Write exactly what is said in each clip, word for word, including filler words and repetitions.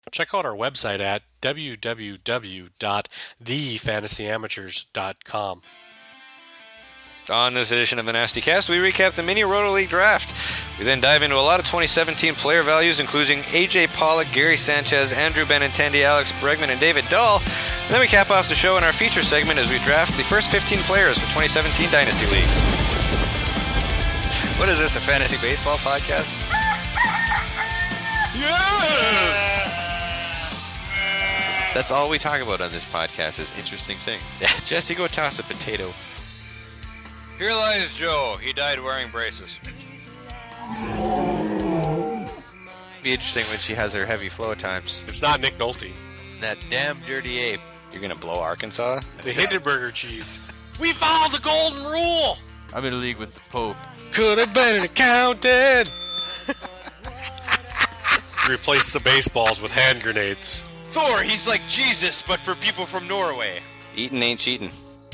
Check out our website at w w w dot the fantasy amateurs dot com. On this edition of the Nasty Cast, we recap the Mini Roto League draft. We then dive into a lot of twenty seventeen player values, including A J Pollock, Gary Sanchez, Andrew Benintendi, Alex Bregman, and David Dahl. And then we cap off the show in our feature segment as we draft the first fifteen players for twenty seventeen Dynasty Leagues. What is this, a fantasy baseball podcast? Yes! That's all we talk about on this podcast is interesting things. Yeah, Jesse, go toss a potato. Here lies Joe. He died wearing braces. Be interesting when she has her heavy flow times. It's not Nick Nolte. That damn dirty ape. You're going to blow Arkansas? The Hindenburger cheese. We followed the golden rule! I'm in a league with the Pope. Could have been an accountant! Replace the baseballs with hand grenades. Thor, he's like Jesus, but for people from Norway. Eating ain't cheating.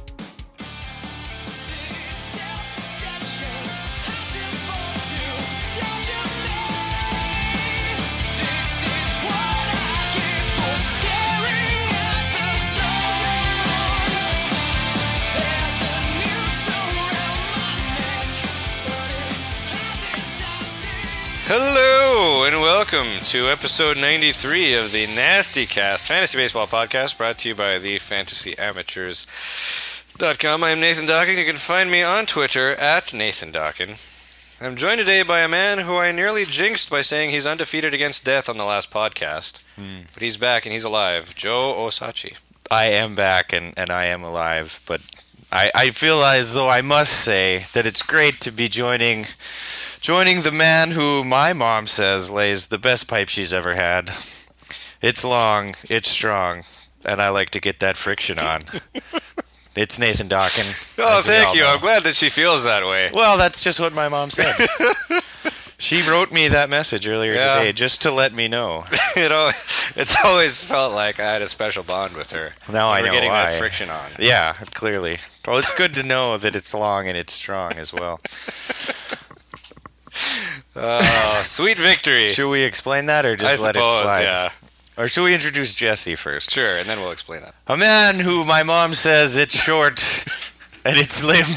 Hello and welcome to episode ninety-three of the Nasty Cast Fantasy Baseball Podcast, brought to you by the fantasy amateurs dot com. I'm Nathan Dockin. You can find me on Twitter at Nathan Dockin. I'm joined today by a man who I nearly jinxed by saying he's undefeated against death on the last podcast. Hmm. But he's back and he's alive. Joe Osachi. I am back and, and I am alive, but I, I feel as though I must say that it's great to be joining... Joining the man who my mom says lays the best pipe she's ever had. It's long, it's strong, and I like to get that friction on. It's Nathan Dockin. Oh, thank you. Know. I'm glad that she feels that way. Well, that's just what my mom said. She wrote me that message earlier yeah. today just to let me know. You know, it's always felt like I had a special bond with her. Now I We're know getting why. that friction on. Yeah, clearly. Well, it's good to know that it's long and it's strong as well. Oh, sweet victory. Should we explain that or just I let suppose, it slide? Yeah. Or should we introduce Jesse first? Sure, and then we'll explain that. A man who my mom says it's short and it's limp.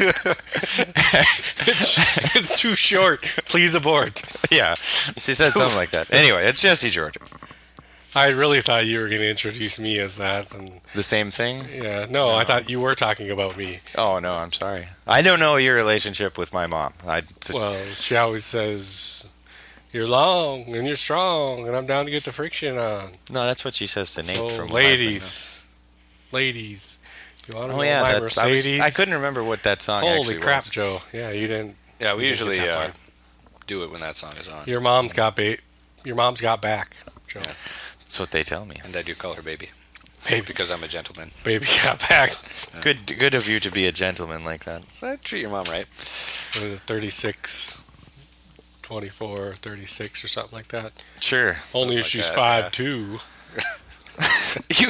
it's, it's too short. Please abort. Yeah, she said something like that. Anyway, it's Jesse Georgia. I really thought you were going to introduce me as that. And the same thing? Yeah, no, no, I thought you were talking about me. Oh, no, I'm sorry. I don't know your relationship with my mom. I just... Well, she always says, you're long and you're strong, and I'm down to get the friction on. No, that's what she says to Nate. So, from ladies, ladies, you want to oh, know yeah, my that, Mercedes? I, was, I couldn't remember what that song Holy actually crap, was. Joe. Yeah, you didn't. Yeah, we you usually uh, do it when that song is on. Your mom's got ba- Your mom's got back, Joe. Yeah. That's what they tell me. And I do call her baby. Baby. Because I'm a gentleman. Baby got back. Yeah. Good good of you to be a gentleman like that. So I treat your mom right. thirty-six, twenty-four, thirty-six or something like that. Sure. Only like if she's that, five yeah. two. you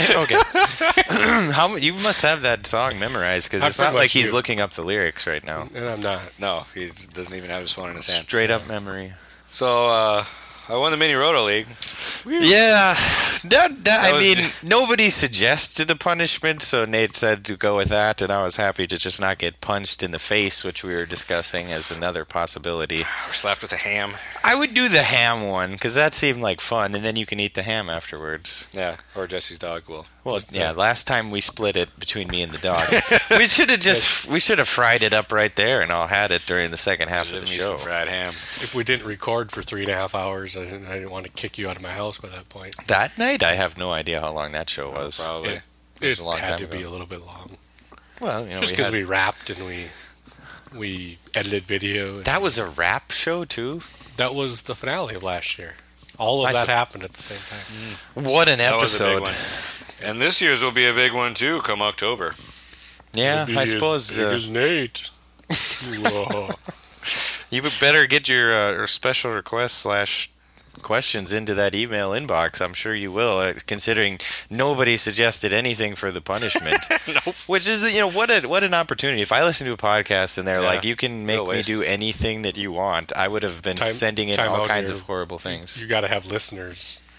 okay? How you must have that song memorized because it's not like he's you. looking up the lyrics right now. And I'm not. No, he doesn't even have his phone in his hand. Straight up memory. So, uh... I won the Mini Roto League. Yeah, that, that, that I was, mean, nobody suggested a punishment, so Nate said to go with that, and I was happy to just not get punched in the face, which we were discussing as another possibility. Or slapped with a ham. I would do the ham one, because that seemed like fun, and then you can eat the ham afterwards. Yeah, or Jesse's dog will. Well, yeah, last time we split it between me and the dog. we should have just, we should have fried it up right there, and all had it during the second half of the show. Some fried ham. If we didn't record for three and a half hours, I didn't, I didn't want to kick you out of my house by that point. That night, I have no idea how long that show was. Oh, probably. It, it, was it a long had time to ago. be a little bit long. Well, you know, just we because had... we rapped and we we edited video. And that was a rap show too. That was the finale of last year. All of I that su- happened at the same time. Mm. What an that episode! Was a big one. And this year's will be a big one too, come October. Yeah, It'll be I as suppose. big Uh, as Nate. Whoa. You would better get your, uh, your special request slash questions into that email inbox. I'm sure you will, uh, considering nobody suggested anything for the punishment. Nope. Which is, you know, what a what an opportunity. If I listen to a podcast and they're Yeah. like, you can make No me waste. do anything that you want, I would have been Time- sending in time all out kinds here. of horrible things. You got to have listeners.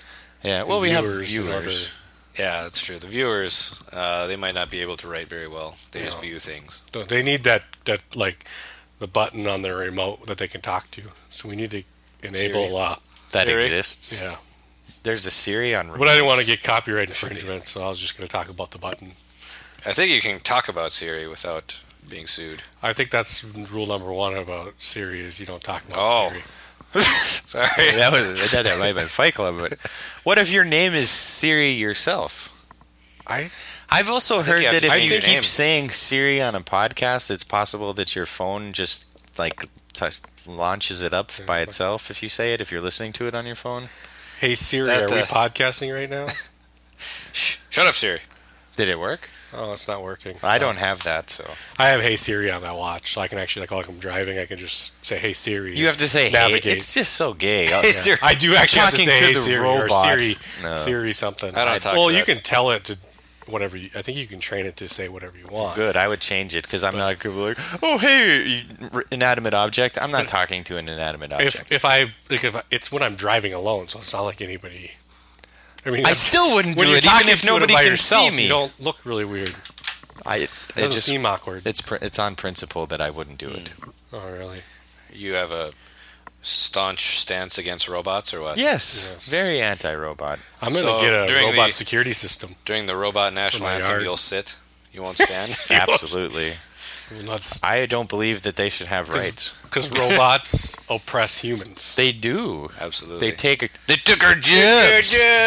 Yeah, well, we viewers have in viewers. Yeah, that's true. The viewers, uh, they might not be able to write very well. They just No. view things. Don't they need that that like the button on their remote that they can talk to? So we need to enable. Siri. Uh, That Siri? exists. yeah, There's a Siri on. but I didn't want to remotes. get copyright infringement, so I was just going to talk about the button. I think you can talk about Siri without being sued. I think that's rule number one about Siri is you don't talk about Oh. Siri. Sorry. that was I thought that might have been Fight Club, but what if your name is Siri yourself? I I've also think heard you have that to if change you your keep name. saying Siri on a podcast, it's possible that your phone just like t- launches it up by itself if you say it. If you're listening to it on your phone, hey Siri, That, are we uh, podcasting right now? Shh. Shut up, Siri. did it work? Oh, it's not working. I don't have that, so I have Hey Siri on my watch, so I can actually like, like I'm driving, I can just say Hey Siri. you have to say, "Hey." navigate. It's just so gay. Hey, Siri. I do actually have to Talking say to Hey the Siri or robot. Siri, No. Siri something. I don't talk well, to you that. can tell it to whatever. You, I think you can train it to say whatever you want. Good. I would change it because I'm not gonna be like, "Oh, hey, you r- inanimate object." I'm not talking to an inanimate object. If if I like if I, it's when I'm driving alone, so it's not like anybody. I mean, I if- still wouldn't when do you're it, even talking if to it nobody by can yourself, see me. You don't look really weird. I, it, It doesn't just, seem awkward. it's pr- it's on principle that I wouldn't do it. Oh, really? You have a staunch stance against robots or what? Yes, Yes. very anti-robot. I'm gonna So, get a during robot the- security system. During the robot national my anthem, yard. you'll sit. You won't stand. Absolutely. Nuts. I don't believe that they should have rights. Because robots oppress humans. They do. Absolutely. They take. A, they took our jobs.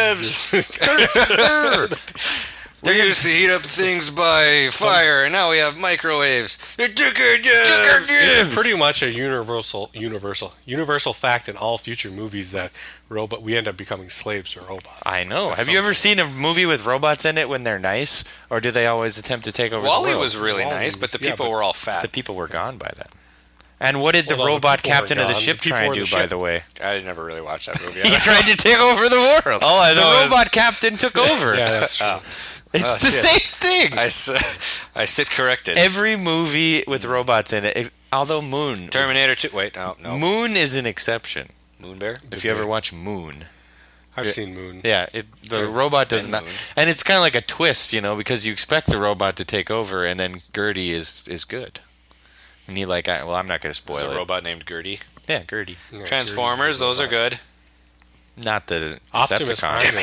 We used to heat up things by fire, and now we have microwaves. They took our jobs. It's pretty much a universal, universal, universal fact in all future movies that robot we end up becoming slaves to robots. I know. That's Have you ever seen a movie with robots in it when they're nice, or do they always attempt to take over the Wally world? was really Wall-E nice, but the was- yeah, people but were all fat. The people were gone by then. And what did the Well, no, the robot people were captain of the gone. ship The people try and were do, the by ship. the way? I never really watched that movie. He tried to take over the world. All I the know is- robot captain took over. Yeah, that's true. It's Oh, the shit. same thing. I, s- I sit corrected. Every movie with robots in it, although Moon, Terminator two. Wait, no, no. Moon is an exception. Moon Bear? If you ever watch Moon, I've Yeah. seen Moon. yeah, it, the Sure. robot does And not, Moon. and it's kind of like a twist, you know, because you expect the robot to take over, and then Gertie is is good, and you like, I, well, I'm not going to There's spoil a it. robot named Gertie. Yeah, Gertie, Yeah, Transformers, Gertie's a those are robot. good. not the Optimus Prime Decepticons.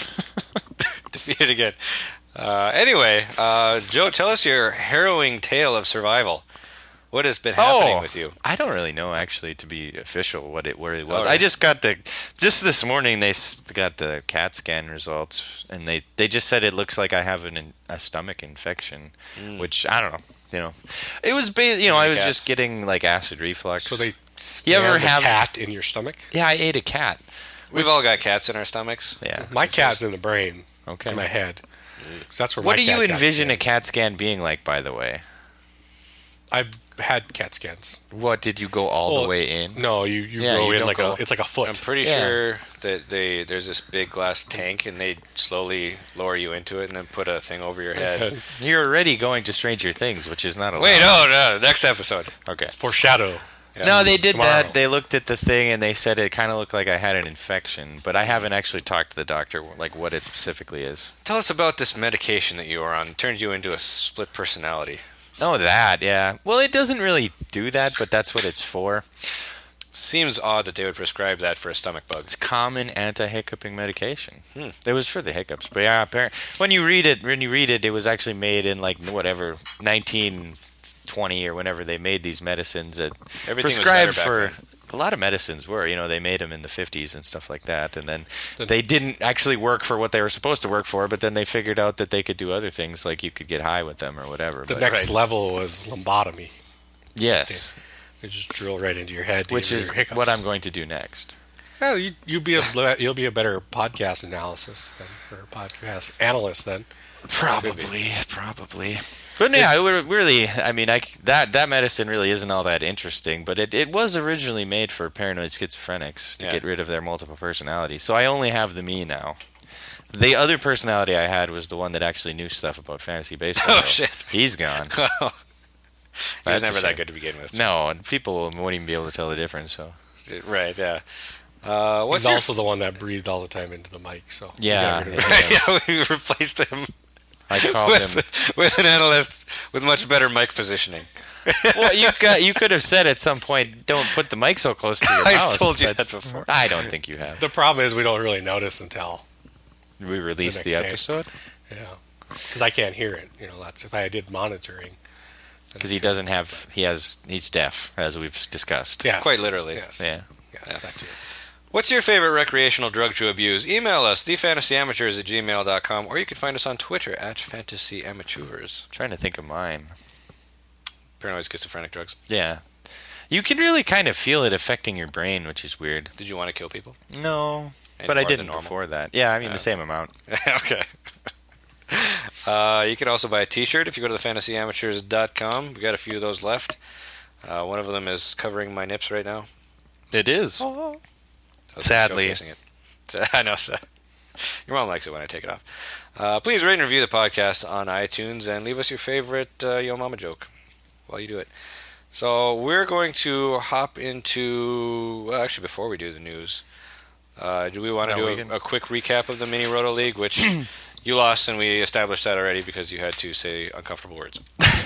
is. Defeated again. Uh, anyway, uh, Joe, tell us your harrowing tale of survival. What has been happening Oh, with you? I don't really know actually to be official what it where it was. All right. I just got the just this morning they s- got the CAT scan results and they they just said it looks like I have an in, a stomach infection, Mm. which I don't know, you know. It was ba- you know, I was Cats. just getting like acid reflux. So they You scan ever the have- cat in your stomach? Yeah, I ate a cat. We've all got cats in our stomachs. Yeah. My cat's in the brain, Okay. in my head. 'Cause that's where What my do you cat got envision a scanned. CAT scan being like, by the way? I've had cat scans. What, did you go all Well, the way in? No, you, you Yeah, go you in don't like go- a it's like a foot. I'm pretty Yeah. sure that they there's this big glass tank, and they slowly lower you into it, and then put a thing over your head. You're already going to Stranger Things, which is not allowed. Wait, no, no, next episode. Okay. Foreshadow. Yeah. No, they did Tomorrow. that. They looked at the thing and they said it kind of looked like I had an infection, but I haven't actually talked to the doctor like what it specifically is. Tell us about this medication that you were on. It turned you into a split personality. Oh, that, yeah. Well, it doesn't really do that, but that's what it's for. Seems odd that they would prescribe that for a stomach bug. It's common anti-hiccuping medication. Hmm. It was for the hiccups, but yeah, apparently when you read it, when you read it, it was actually made in like whatever nineteen twenty or whenever they made these medicines that Everything was prescribed better back for. then. A lot of medicines were, you know, they made them in the fifties and stuff like that, and then The- they didn't actually work for what they were supposed to work for, but then they figured out that they could do other things, like you could get high with them or whatever. The but- next level was lobotomy. yes, They just drill right into your head, to which give you is your hiccups. what I'm going to do next. Well, you, you'll be a you'll be a better podcast analysis than, or podcast analyst then. Probably, probably. But yeah, it would really, I mean, I, that that medicine really isn't all that interesting, but it, it was originally made for paranoid schizophrenics to Yeah. get rid of their multiple personalities. So I only have the me now. The other personality I had was the one that actually knew stuff about fantasy baseball. Oh, shit. He's gone. he was That's a never that shame. good to begin with. No, and people won't even be able to tell the difference. So Right, yeah. Uh, what's He's your also the one that breathed all the time into the mic. So we Yeah. got rid of him. yeah, we replaced him I called him. with, with an analyst with much better mic positioning. Well, you got you could have said at some point, "Don't put the mic so close to your I've mouth." told you but that before. I don't think you have. The problem is we don't really notice until We released the, next day. episode yeah, because I can't hear it. You know, that's if I did monitoring. because he doesn't have. He has. He's deaf, as we've discussed. Yes. Quite literally. Yes. Yeah. Yes, that too. What's your favorite recreational drug to abuse? Email us, the fantasy amateurs at gmail dot com, or you can find us on Twitter at fantasy amateurs. I'm trying to think of mine. Paranoid schizophrenic drugs. Yeah. You can really kind of feel it affecting your brain, which is weird. Did you want to kill people? No, Any but I more than didn't normal? before that. Yeah, I mean Yeah. the same amount. Okay. Uh, you can also buy a t-shirt if you go to the fantasy amateurs dot com. We got a few of those left. Uh, one of them is covering my nips right now. It is. I was Sadly. showcasing it. So- I know. So. Your mom likes it when I take it off. Uh, please rate and review the podcast on iTunes and leave us your favorite uh, Yo Mama joke while you do it. So we're going to hop into... Well, actually, before we do the news, uh, do we want to No, do we a, can- a quick recap of the Mini Roto League, which you lost, and we established that already because you had to say uncomfortable words.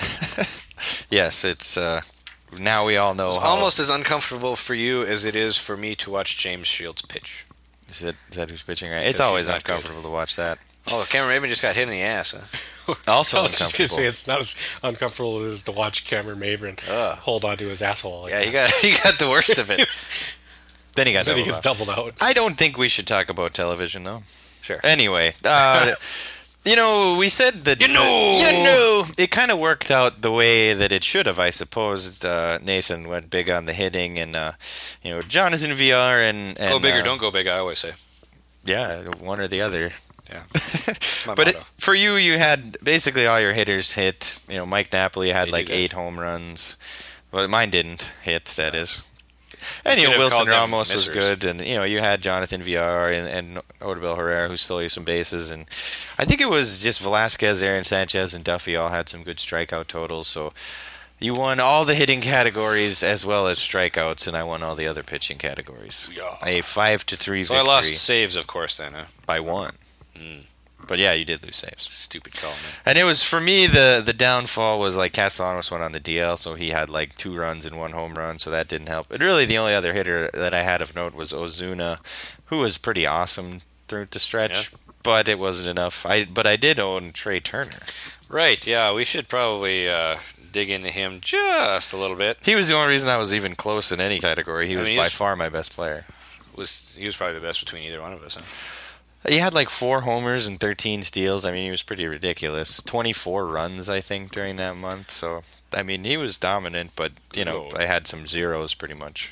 Yes, it's. Uh, now we all know. It's how, almost as uncomfortable for you as it is for me to watch James Shields pitch. Is that, is that who's pitching right? It's Because always he's not uncomfortable to watch that. Oh, Cameron Raven just got hit in the ass, huh? Also I was just uncomfortable. gonna say it's not as uncomfortable as it is to watch Cameron Mavrin Ugh. hold on to his asshole. Like Yeah, that. he got he got the worst of it. Then he got Then he doubled gets up. doubled out. I don't think we should talk about television, though. Sure. Anyway, uh, you know, we said that You know! you know, it kind of worked out the way that it should have, I suppose. Uh, Nathan went big on the hitting, and uh, you know, Jonathan V R and, and Go big or uh, don't go big, I always say. yeah, one or the other. Yeah. That's my But it, motto. for you, you had basically all your hitters hit. You know, Mike Napoli had They like do that. eight home runs. Well, mine didn't hit. That is. And should you know, have Wilson called them Ramos was missers. good, and you know you had Jonathan V R and, and Odubel Herrera who stole you some bases, and I think it was just Velasquez, Aaron Sanchez, and Duffy all had some good strikeout totals. So you won all the hitting categories as well as strikeouts, and I won all the other pitching categories. Yeah. A five to three So I victory lost saves, of course, then, huh? by one. Mm. But yeah, you did lose saves. Stupid call, man. And it was, for me, the the downfall was like Castellanos went on the D L, so he had like two runs and one home run, so that didn't help. But really, the only other hitter that I had of note was Ozuna, who was pretty awesome through the stretch, Yeah. but it wasn't enough. I But I did own Trey Turner. Right, yeah, we should probably uh, dig into him just a little bit. He was the only reason I was even close in any category. He I was mean, by he's- far my best player. Was He was probably the best between either one of us, huh? He had like four homers and thirteen steals. I mean, he was pretty ridiculous. twenty-four runs, I think, during that month. So, I mean, he was dominant, but, you know, Lord. I had some zeros pretty much.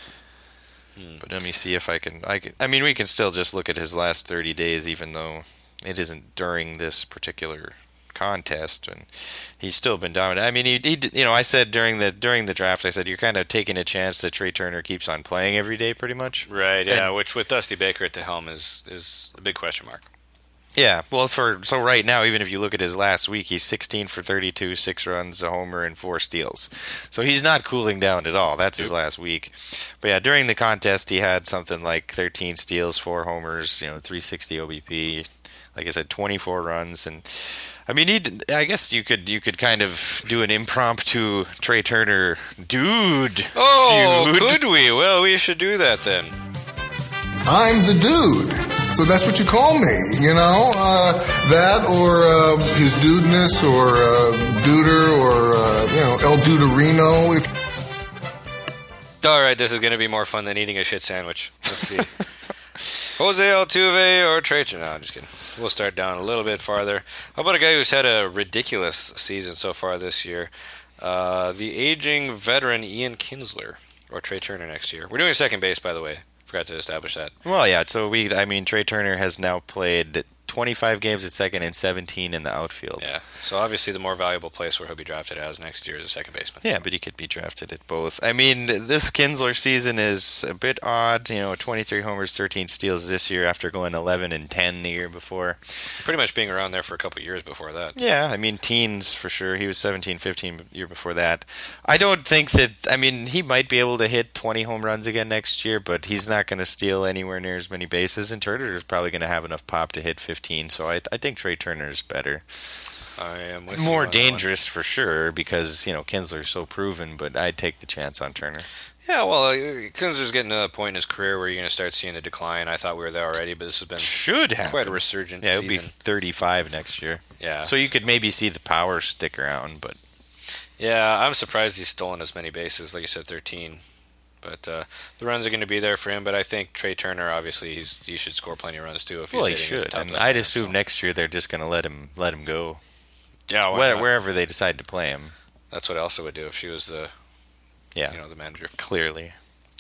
Hmm. But let me see if I can, I can. I mean, we can still just look at his last thirty days, even though it isn't during this particular contest, and he's still been dominant. I mean, he, he d- you know, I said during the during the draft, I said you're kind of taking a chance that Trey Turner keeps on playing every day, pretty much. Right, yeah, And- which with Dusty Baker at the helm is, is a big question mark. Yeah, well, for so right now, even if you look at his last week, he's sixteen for thirty-two, six runs, a homer, and four steals. So he's not cooling down at all. That's his Nope. last week. But yeah, during the contest, he had something like thirteen steals, four homers, you know, three sixty O B P. Like I said, twenty-four runs, and I mean, he. I guess you could you could kind of do an impromptu Trey Turner dude. Oh, feud. could we? Well, we should do that then. I'm the dude. So that's what you call me, you know? Uh, that or uh, his dudeness or uh, duder or, uh, you know, El Duderino. If All right, this is going to be more fun than eating a shit sandwich. Let's see. Jose Altuve or Trey Turner? No, I'm just kidding. We'll start down a little bit farther. How about a guy who's had a ridiculous season so far this year? Uh, the aging veteran Ian Kinsler or Trey Turner next year. We're doing second base, by the way. Forgot to establish that. Well, yeah. So we, I mean, Trey Turner has now played twenty-five games at second and seventeen in the outfield. Yeah. So obviously the more valuable place where he'll be drafted as next year is a second baseman. Yeah, but he could be drafted at both. I mean, this Kinsler season is a bit odd. You know, twenty-three homers, thirteen steals this year after going eleven and ten the year before. Pretty much being around there for a couple of years before that. Yeah, I mean, teens for sure. He was seventeen, fifteen the year before that. I don't think that, I mean, he might be able to hit twenty home runs again next year, but he's not going to steal anywhere near as many bases, and Turner is probably going to have enough pop to hit fifteen, so I, I think Trey Turner is better. I am with you More on dangerous for sure because, you know, Kinsler's so proven, but I'd take the chance on Turner. Yeah, well, uh, Kinsler's getting to a point in his career where you're going to start seeing the decline. I thought we were there already, but this has been Should happen. quite a resurgent Yeah, season. it'll be thirty-five next year. Yeah. So you could maybe see the power stick around, but Yeah, I'm surprised he's stolen as many bases, like you said, thirteen. But uh, the runs are going to be there for him. But I think Trey Turner, obviously, he's he should score plenty of runs too. If well, he he's hitting at the should. top And of that I'd lineup, assume so. next year they're just going to let him let him go. Yeah, why Where, not? wherever they decide to play him. That's what Elsa would do if she was the Yeah, you know the manager. clearly.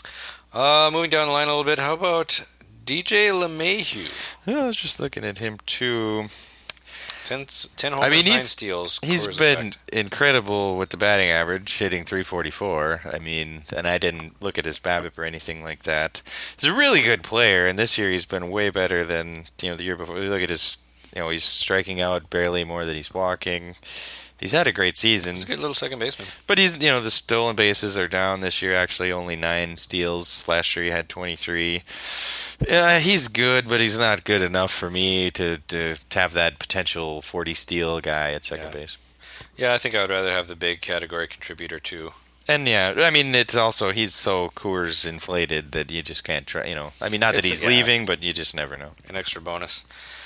Uh, moving down the line a little bit, how about D J LeMahieu? Yeah, I was just looking at him too. Ten, ten homers, I mean, nine he's steals. he's Coors been effect. incredible with the batting average, hitting three forty-four. I mean, and I didn't look at his BABIP or anything like that. He's a really good player, and this year he's been way better than you know the year before. Look at his, you know, he's striking out barely more than he's walking. He's had a great season. He's a good little second baseman. But he's, you know, the stolen bases are down this year. Actually, only nine steals. Last year he had twenty-three. Yeah, he's good, but he's not good enough for me to, to, to have that potential forty steal guy at second Yeah. base. Yeah, I think I would rather have the big category contributor too. And yeah, I mean, it's also he's so Coors inflated that you just can't try. You know, I mean, not that It's- he's yeah. leaving, but you just never know. An extra bonus.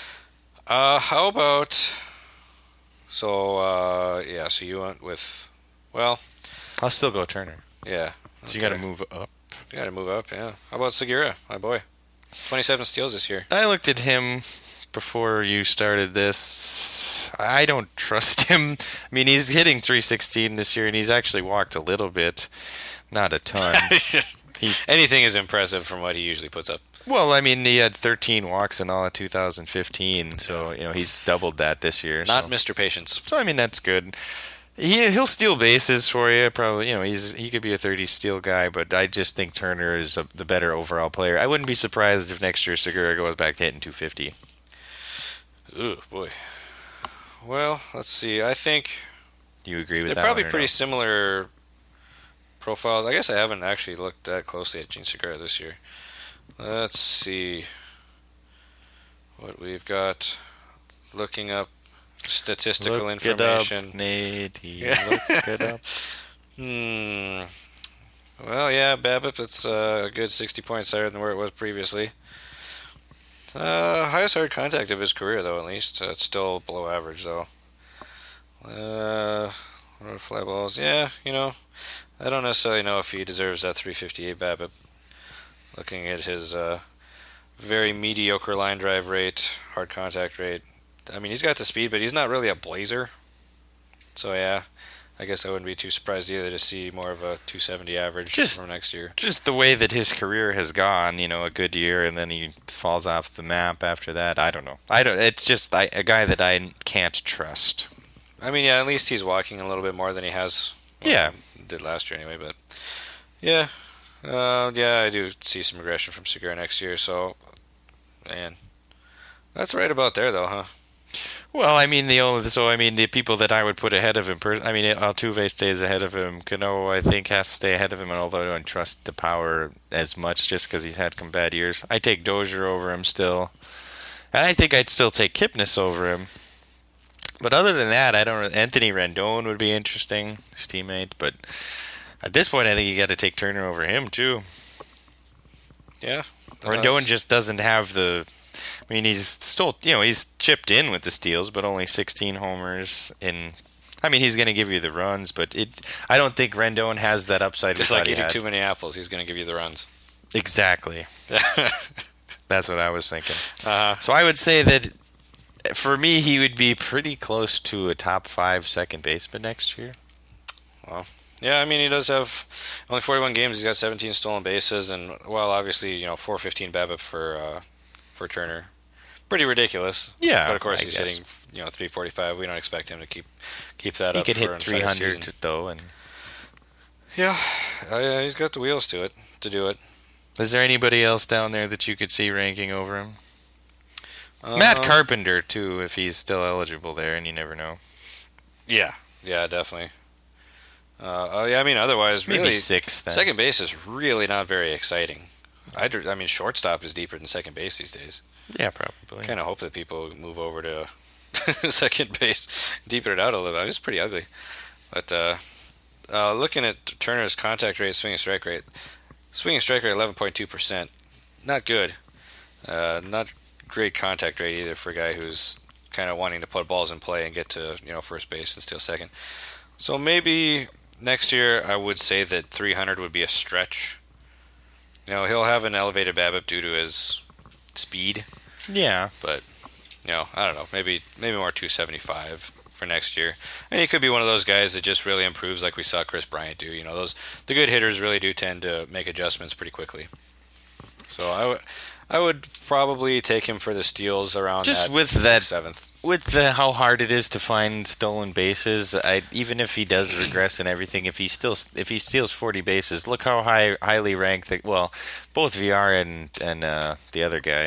Uh, how about? So uh, yeah, so you went with, well, I'll still go Turner. yeah. So you got to move up. You got to move up. Yeah. How about Segura, my boy? Twenty-seven steals this year. I looked at him before you started this. I don't trust him. I mean, he's hitting three sixteen this year, and he's actually walked a little bit, not a ton. He- Anything is impressive from what he usually puts up. Well, I mean, he had thirteen walks in all of two thousand fifteen, so you know he's doubled that this year. Not so. Mister Patience. So I mean, that's good. He he'll steal bases for you, probably. You know, he's he could be a thirty steal guy, but I just think Turner is a, the better overall player. I wouldn't be surprised if next year Segura goes back to hitting two fifty. Ooh, boy. Well, let's see. I think Do you agree with they're that? probably one or pretty no? similar profiles. I guess I haven't actually looked that closely at Gene Segura this year. Let's see what we've got. Looking up statistical Look information. It up, Nate. Yeah. Look it up. Hmm. Well, yeah, BABIP, that's uh, a good sixty points higher than where it was previously. Uh, highest hard contact of his career, though, at least. Uh, it's still below average, though. Uh, what are fly balls? Yeah, you know, I don't necessarily know if he deserves that three fifty-eight BABIP. Looking at his uh, very mediocre line drive rate, hard contact rate. I mean, he's got the speed, but he's not really a blazer. So, yeah. I guess I wouldn't be too surprised either to see more of a two seventy average Just- from next year. Just the way that his career has gone, you know, a good year and then he falls off the map after that. I don't know. I don't. It's just I, a guy that I can't trust. I mean, yeah, at least he's walking a little bit more than he has. well, Yeah. did last year anyway. But yeah, uh, yeah, I do see some regression from Segura next year. So, man, that's right about there, though, huh? Well, I mean the only so I mean the people that I would put ahead of him. Per, I mean Altuve stays ahead of him. Cano I think has to stay ahead of him. And although I don't trust the power as much, just because he's had some bad years, I take Dozier over him still, and I think I'd still take Kipnis over him. But other than that, I don't. Anthony Rendon would be interesting, his teammate. But at this point, I think you got to take Turner over him too. Yeah. Rendon That's- just doesn't have the. I mean, he's still, you know, he's chipped in with the steals, but only sixteen homers. In, I mean, he's going to give you the runs, but it. I don't think Rendon has that upside. Just we like thought he eating had. too many apples, he's going to give you the runs. Exactly. That's what I was thinking. uh, So I would say that for me, he would be pretty close to a top five second baseman next year. yeah, I mean, he does have only forty-one games. He's got seventeen stolen bases, and well, obviously, you know, four fifteen BABIP for uh, for Turner. pretty ridiculous. Yeah, but of course I he's guess. hitting, you know, three forty-five. We don't expect him to keep keep that He up. could for hit an three entire hundred season. though. And Yeah, uh, yeah, he's got the wheels to it to do it. is there anybody else down there that you could see ranking over him? Matt Um, Carpenter too, if he's still eligible there, and you never know. Yeah, yeah, definitely. Uh, oh yeah, I mean, otherwise, Maybe really, sixth. Then. second base is really not very exciting. I, I mean, shortstop is deeper than second base these days. Yeah, probably. Kind of hope that people move over to second base, deepen it out a little bit. It's pretty ugly. But uh, uh, looking at Turner's contact rate, swinging strike rate, swinging strike rate eleven point two percent. Not good. Uh, not great contact rate either for a guy who's kind of wanting to put balls in play and get to, you know, first base and steal second. So maybe next year I would say that three hundred would be a stretch. You know, he'll have an elevated BABIP due to his speed, Yeah. but you know, I don't know, maybe maybe more two seventy-five for next year. And he could be one of those guys that just really improves, like we saw Chris Bryant do. You know, those the good hitters really do tend to make adjustments pretty quickly. So I would I would probably take him for the steals around Just that with that- seventh. With the how hard it is to find stolen bases, I, even if he does regress and everything, if he still if he steals forty bases, look how high highly ranked. The, well, both V R and and uh, the other guy.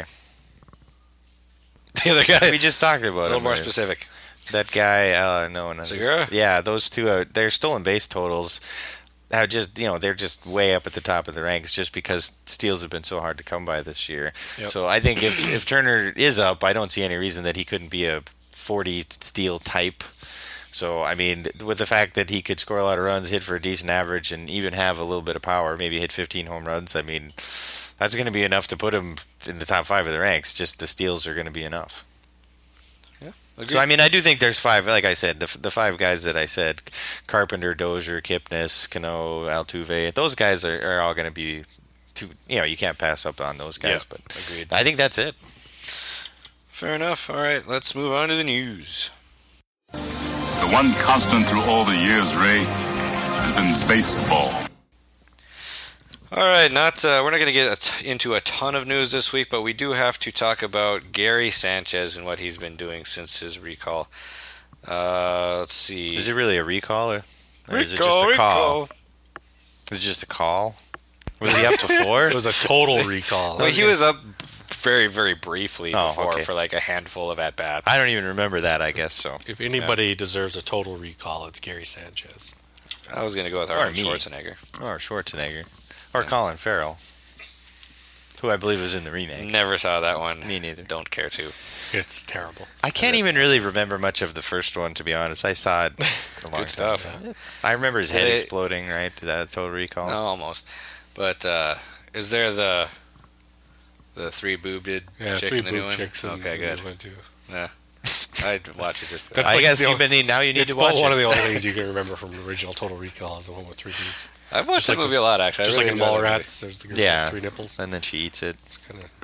The other guy, We just talked a about little him. more right? specific. That guy, uh, no, no, Segura? yeah, those two, uh, their stolen base totals have just, you know, they're just way up at the top of the ranks, just because steals have been so hard to come by this year. Yep. So I think if if Turner is up, I don't see any reason that he couldn't be a forty steal type. So I mean, with the fact that he could score a lot of runs, hit for a decent average, and even have a little bit of power, maybe hit fifteen home runs. I mean, that's going to be enough to put him in the top five of the ranks. Just the steals are going to be enough. Agreed. So I mean, I do think there's five. Like I said, the the five guys that I said: Carpenter, Dozier, Kipnis, Cano, Altuve. Those guys are, are all going to be, too, you know, you can't pass up on those guys. Yeah, but agreed. I think that's it. Fair enough. All right, let's move on to the news. The one constant through all the years, Ray, has been baseball. All right, not uh, we're not going to get a t- into a ton of news this week, but we do have to talk about Gary Sanchez and what he's been doing since his recall. Uh, let's see. Is it really a recall, or, or is it just Recall, a call? recall. Is it just a call? Was he up to four? It was a total recall. Well, he was up very, very briefly Oh, before okay. for like a handful of at bats. I don't even remember that. I guess so. If anybody deserves a total recall, it's Gary Sanchez. I was going to go with Or Arnold me. Schwarzenegger. Or Schwarzenegger, or Colin Farrell, who I believe was in the remake. Never saw that one. Me neither. Don't care to. It's terrible. I can't even really remember much of the first one, to be honest. I saw it a long Good time stuff. ago. I remember his head They- exploding, right? That Total Recall. No, almost. But uh, is there the the three boobed Yeah, chick three in the new boob one? chicks. and Okay, the good. new one, too. Yeah, I'd watch it just for That's that. I like guess the you've only- been now you need It's to watch about one it. of the only things you can remember from the original Total Recall is the one with three boobs. I've watched Just that like movie the- a lot, actually. Just I like really in enjoyed that Mallrats, there's the girl Yeah. with three nipples. And then she eats it. It's kind of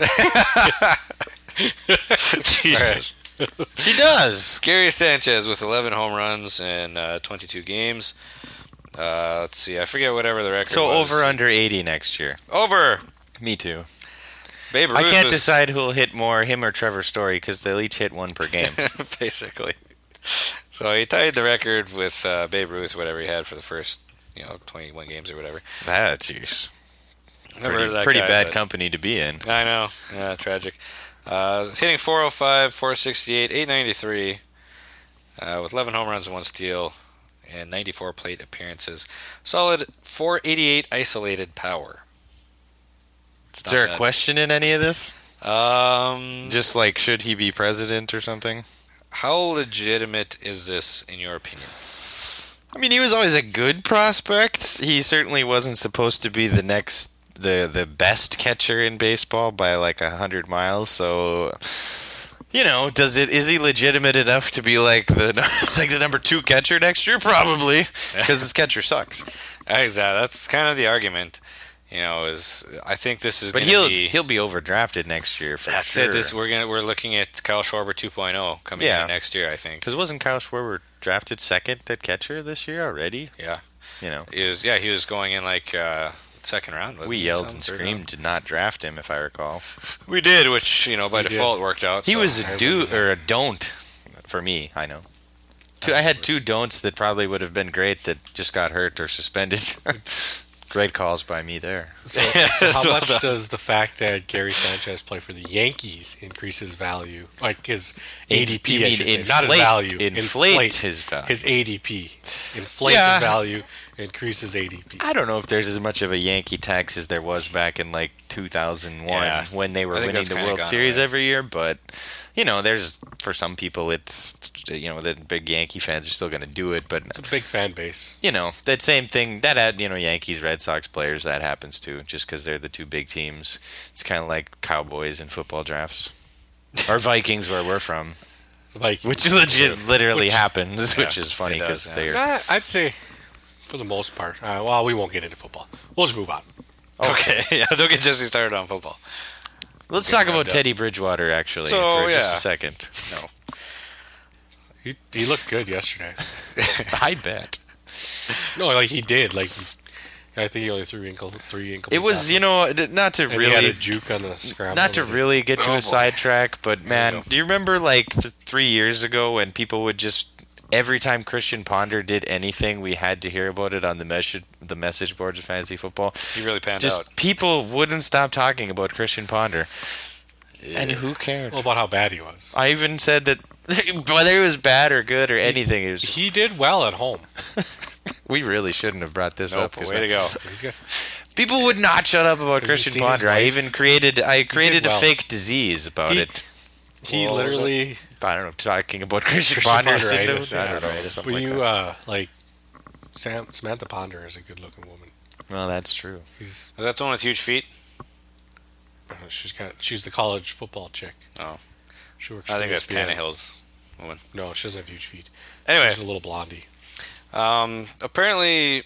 movie. Jesus. She does. Gary Sanchez with eleven home runs in uh, twenty-two games. Uh, let's see. I forget whatever the record So was. over under eighty next year. Over. Me too. Babe Ruth I can't was- decide who'll hit more, him or Trevor Story, because they'll each hit one per game. basically. So he tied the record with uh, Babe Ruth, whatever he had for the first, you know, twenty-one games or whatever. Ah, jeez. Never heard Pretty, of that pretty guy, bad but- company to be in. I know. Yeah, tragic. Uh, he's hitting four oh five, four sixty-eight, eight ninety-three, uh, with eleven home runs and one steal, and ninety-four plate appearances. Solid four eighty-eight isolated power. It's Is not there a bad. question in any of this? Um, Just like, should he be president or something? how legitimate is this, in your opinion? I mean, he was always a good prospect. He certainly wasn't supposed to be the next, the the best catcher in baseball by like a hundred miles. So, you know, does it is he legitimate enough to be like the like the number two catcher next year? Probably, because his catcher sucks. Exactly. That's kind of the argument. You know, is I think this is. But gonna he'll be, he'll be overdrafted next year for That's sure. it. This we're gonna we're looking at Kyle Schwarber two point oh coming Yeah. in next year. I think. Because wasn't Kyle Schwarber drafted second at catcher this year already? Yeah. You know, He was, yeah, he was going in like uh, second round. Wasn't We he? yelled Some and third screamed round. to not draft him, if I recall. We did, which you know by We default did. worked out. He so. was I a do remember or a don't for me. I know. Two, I had two don'ts that probably would have been great that just got hurt or suspended. Great calls by me there. So, so how So much the- does the fact that Gary Sanchez played for the Yankees increase his value? Like his A D P, You I mean should say. Not his inflate- value. inflate his value. His A D P. Inflate Yeah. the value, increase his A D P. I don't know if there's as much of a Yankee tax as there was back in like two thousand one Yeah. when they were I think winning that's the kinda World gone Series away. every year. But you know, there's for some people, it's you know the big Yankee fans are still going to do it. But It's a big fan base. you know that same thing that had you know Yankees, Red Sox players that happens too, just because they're the two big teams. It's kind of like Cowboys in football drafts, or Vikings where we're from, Like, which is legit, literally Which- happens, yeah, which is funny it does, because yeah. they're Uh, I'd say, for the most part. Uh, well, we won't get into football. We'll just move on. Okay, yeah. Don't get Jesse started on football. Let's talk about round up. Teddy Bridgewater, actually, So, for just yeah. a second. No. He, he looked good yesterday. I bet. No, like he did. Like I think he only threw ankle, three ankle. It was, you know, d- not to and he had really, a juke on the scramble. not to really get to Oh, boy. a sidetrack, but man, go. do you remember like th- three years ago when people would just every time Christian Ponder did anything, we had to hear about it on the message the message boards of fantasy football. He really panned Just out. people wouldn't stop talking about Christian Ponder, and who cared? Well, about how bad he was. I even said that whether it was bad or good or anything, it was just, He did well at home. we really shouldn't have brought this Nope, up. 'cause way to go. He's got, People would not shut up about you Christian seen his Ponder. I wife? even created I created well. a fake disease about He- it. he Well, what was literally. I don't know, talking about Christian, Christian Ponder. Ponderitis, syndrome? I don't know. yeah. something When like you that. uh, like, Sam, Samantha Ponder is a good-looking woman. Well, that's true. He's Is that the one with huge feet? uh, she's got she's the college football chick. Oh. She works. I for think that's E S P N. Tannehill's woman. No, she doesn't have huge feet. Anyway, She's a little blondie. um, apparently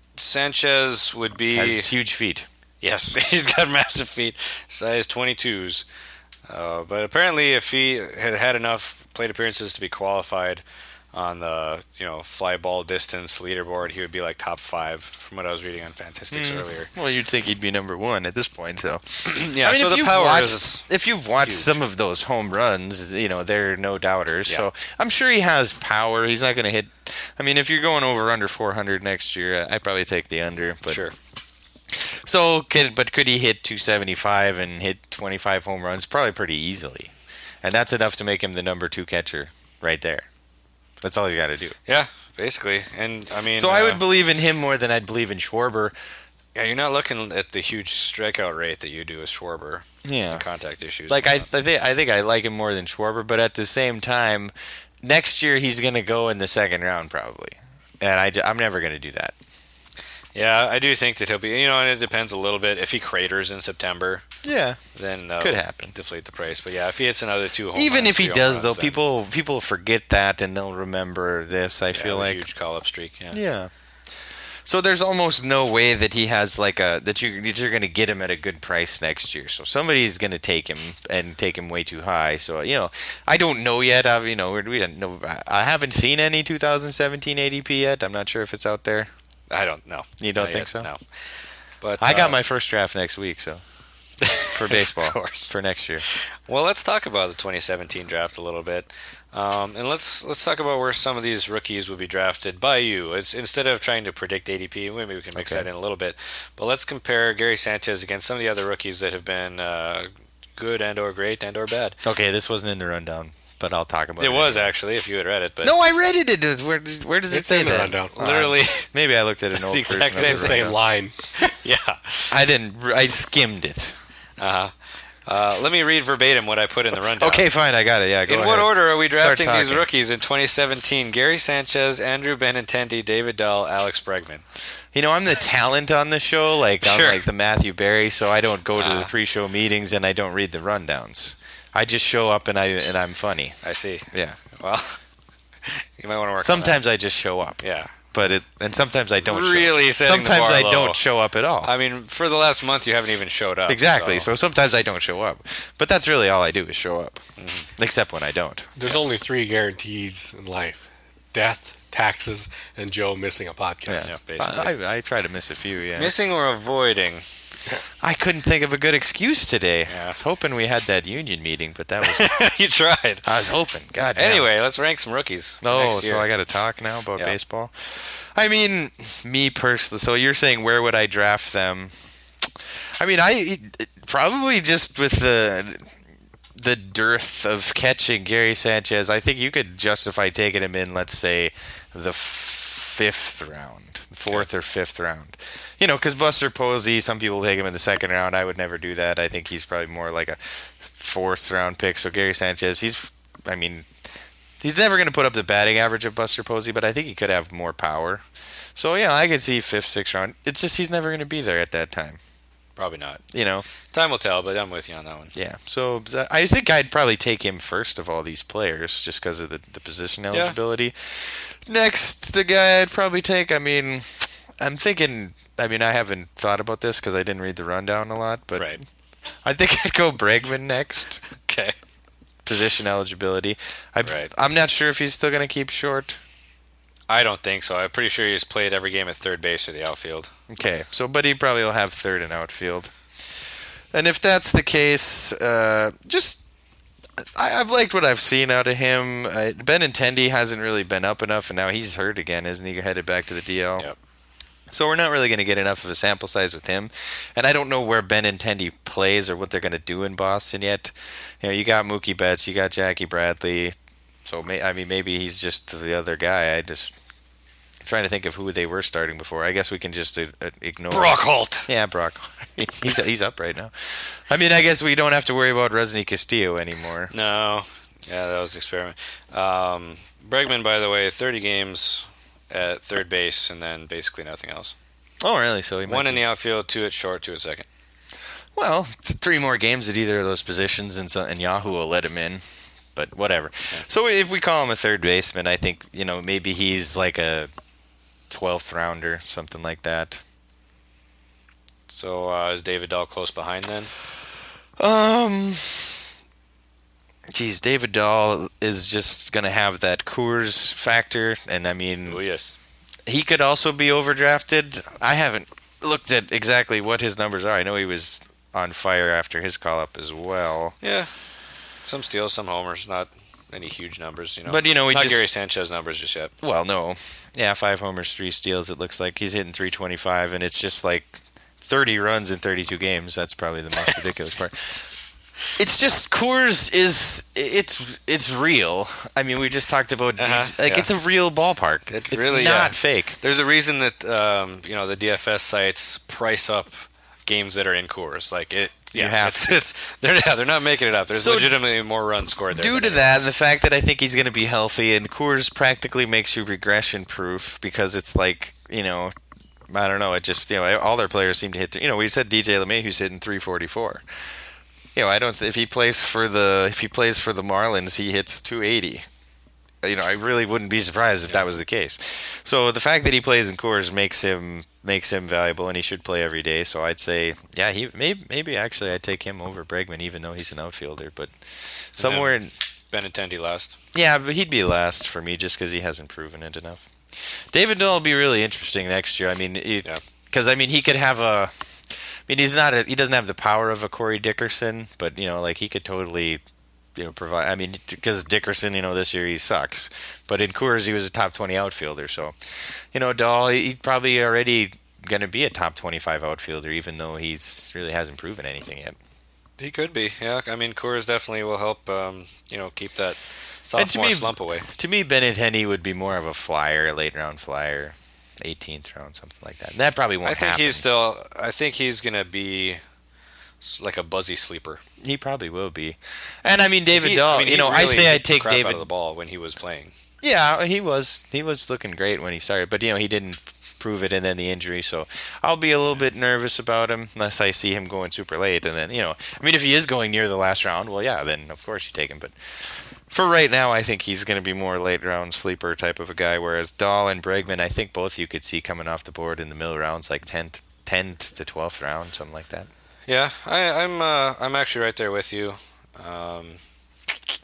Sanchez would be. Has huge feet. Yes, he's got massive feet, size twenty-twos. Uh, but apparently, if he had had enough plate appearances to be qualified on the you know fly ball distance leaderboard, he would be like top five from what I was reading on Fantastics earlier. Well, you'd think he'd be number one at this point, though. Yeah, I mean, so if the you've power watched, is. if you've watched huge. some of those home runs, you know they're no doubters. Yeah. So I'm sure he has power. He's not going to hit. I mean, if you're going over under four hundred next year, I'd probably take the under. But Sure. So, could, but could he hit two seventy-five and hit twenty-five home runs? Probably pretty easily, and that's enough to make him the number two catcher right there. That's all you got to do. Yeah, basically. And I mean, So I uh, would believe in him more than I'd believe in Schwarber. Yeah, you're not looking at the huge strikeout rate that you do with Schwarber. Yeah. And contact issues. Like I, and I stuff. think I think I like him more than Schwarber, but at the same time, next year he's going to go in the second round probably, and I, am never going to do that. Yeah, I do think that he'll be. You know, and it depends a little bit. If he craters in September, Yeah, then uh, Could happen. deflate the price. But yeah, if he hits another two home even runs, if he three home does, though, runs, then, people people forget that and they'll remember this. I yeah, feel the like huge call up streak. Yeah. yeah. So there's almost no way that he has like a that you you're going to get him at a good price next year. So somebody's going to take him and take him way too high. So you know, I don't know yet. I, you know, we don't know. I haven't seen any two thousand seventeen A D P yet. I'm not sure if it's out there. I don't know. You don't Not think yet, so? No. But I got uh, my first draft next week, so for baseball Of course. for next year. Well, let's talk about the twenty seventeen draft a little bit, um, and let's let's talk about where some of these rookies would be drafted by you. It's, instead of trying to predict A D P, maybe we can mix Okay. that in a little bit. But let's compare Gary Sanchez against some of the other rookies that have been uh, good and or great and or bad. Okay, this wasn't in the rundown, but I'll talk about it. It was anyway. actually, if you had read it, but No, I read it. It- Where, where does it It's say in the that? rundown. Uh, literally, maybe I looked at an old The exact version of same the Same rundown. line. yeah. I didn't. re- I skimmed it. Uh-huh. Uh, let me read verbatim what I put in the rundown. Okay, fine. I got it. Yeah, go In ahead. what order are we Start drafting these talking. rookies in twenty seventeen? Gary Sanchez, Andrew Benintendi, David Dahl, Alex Bregman. You know, I'm the talent on the show. Like I'm Sure. like the Matthew Berry, so I don't go to the Ah. pre-show meetings and I don't read the rundowns. I just show up and I and I'm funny. I see. Yeah. Well, you might want to work Sometimes I just show up, on that. Yeah. but it and sometimes I don't. Really show up. setting the Sometimes bar I low. don't show up at all. I mean, for the last month, you haven't even showed up. Exactly. So, So sometimes I don't show up, but that's really all I do is show up, Mm-hmm. except when I don't. There's only three guarantees in life: death, taxes and Joe missing a podcast. Yeah, basically. I, I try to miss a few, yeah. Missing or avoiding? I couldn't think of a good excuse today. Yeah. I was hoping we had that union meeting, but that was... You tried. I was hoping. God damn. Anyway, let's rank some rookies. for Oh, next year. so I got to talk now about Yeah. baseball? I mean, me personally, so you're saying where would I draft them? I mean, I probably just with the the dearth of catching Gary Sanchez, I think you could justify taking him in, let's say, the fifth round, fourth okay. or fifth round. You know, because Buster Posey, some people take him in the second round. I would never do that. I think he's probably more like a fourth round pick. So Gary Sanchez, he's, I mean, he's never going to put up the batting average of Buster Posey, but I think he could have more power. So, yeah, I could see fifth, sixth round. It's just he's never going to be there at that time. Probably not. You know? Time will tell, but I'm with you on that one. Yeah. So I think I'd probably take him first of all these players just because of the, the position eligibility. Yeah. Next, the guy I'd probably take, I mean, I'm thinking, I mean, I haven't thought about this because I didn't read the rundown a lot, but right. I think I'd go Bregman next. Okay. Position eligibility. I, right. I'm not sure if he's still going to keep short. I don't think so. I'm pretty sure he's played every game at third base or the outfield. Okay, so but he probably will have third and outfield. And if that's the case, uh, just I, I've liked what I've seen out of him. Uh, Benintendi hasn't really been up enough, and now he's hurt again, isn't he? Headed back to the D L. Yep. So we're not really going to get enough of a sample size with him. And I don't know where Benintendi plays or what they're going to do in Boston yet. You know, you got Mookie Betts, you got Jackie Bradley. So, may, I mean, maybe he's just the other guy. I just... I'm trying to think of who they were starting before. I guess we can just uh, ignore... Brock Holt! Yeah, Brock. he's he's up right now. I mean, I guess we don't have to worry about Resny Castillo anymore. No. Yeah, that was an experiment. Um, Bregman, by the way, thirty games at third base and then basically nothing else. Oh, really? So he might One be... in the outfield, two at short, two at second. Well, three more games at either of those positions, and, so, and Yahoo will let him in. But whatever. Yeah. So if we call him a third baseman, I think, you know, maybe he's like a twelfth rounder, something like that. So uh, is David Dahl close behind then? Um, geez, David Dahl is just going to have that Coors factor, and I mean, oh yes, he could also be overdrafted. I haven't looked at exactly what his numbers are. I know he was on fire after his call-up as well. Yeah. Some steals, some homers, not any huge numbers, you know. But you know, we not just Gary Sanchez numbers just yet. Well, no, yeah, five homers, three steals. It looks like he's hitting three twenty-five, and it's just like thirty runs in thirty-two games. That's probably the most ridiculous part. It's just Coors is it's it's real. I mean, we just talked about uh-huh, D J, like yeah. it's a real ballpark. It it's really, not yeah. fake. There's a reason that um, you know the D F S sites price up games that are in Coors. Like it. You yeah, have it's, to. It's, they're, yeah, they're not making it up. There's So, legitimately more runs scored there. Due to that, and the fact that I think he's going to be healthy, and Coors practically makes you regression-proof because it's like, you know, I don't know, it just, you know, all their players seem to hit, you know, we said D J LeMahieu's hitting three forty-four. You know, I don't, if he plays for the, if he plays for the Marlins, he hits two eighty. You know, I really wouldn't be surprised if that was the case. So the fact that he plays in Coors makes him makes him valuable, and he should play every day. So I'd say, yeah, he maybe maybe actually I'd take him over Bregman, even though he's an outfielder. But somewhere in Benintendi last. Yeah, but he'd be last for me just because he hasn't proven it enough. David Dahl will be really interesting next year. I mean, because yeah. I mean he could have a. I mean he's not a, he doesn't have the power of a Corey Dickerson, but you know like he could totally. You know, provide. I mean, because Dickerson, you know, this year he sucks, but in Coors he was a top twenty outfielder. So, you know, Dahl, he's probably already going to be a top twenty-five outfielder, even though he's really hasn't proven anything yet. He could be, yeah. I mean, Coors definitely will help, um, you know, keep that sophomore me, slump away. To me, Benintendi would be more of a flyer, a late round flyer, eighteenth round, something like that. And that probably won't I think happen. he's still. I think he's going to be. Like a buzzy sleeper. He probably will be. And I mean, David he, Dahl, I mean, you know, really I say I'd take crap David out of the ball when he was playing. Yeah, he was. He was looking great when he started, but you know, he didn't prove it, and then the injury. So I'll be a little bit nervous about him unless I see him going super late. And then, you know, I mean, if he is going near the last round, well, yeah, then of course you take him. But for right now, I think he's going to be more late round sleeper type of a guy. Whereas Dahl and Bregman, I think both you could see coming off the board in the middle rounds, like tenth, tenth to twelfth round, something like that. Yeah, I, I'm uh, I'm actually right there with you. Um,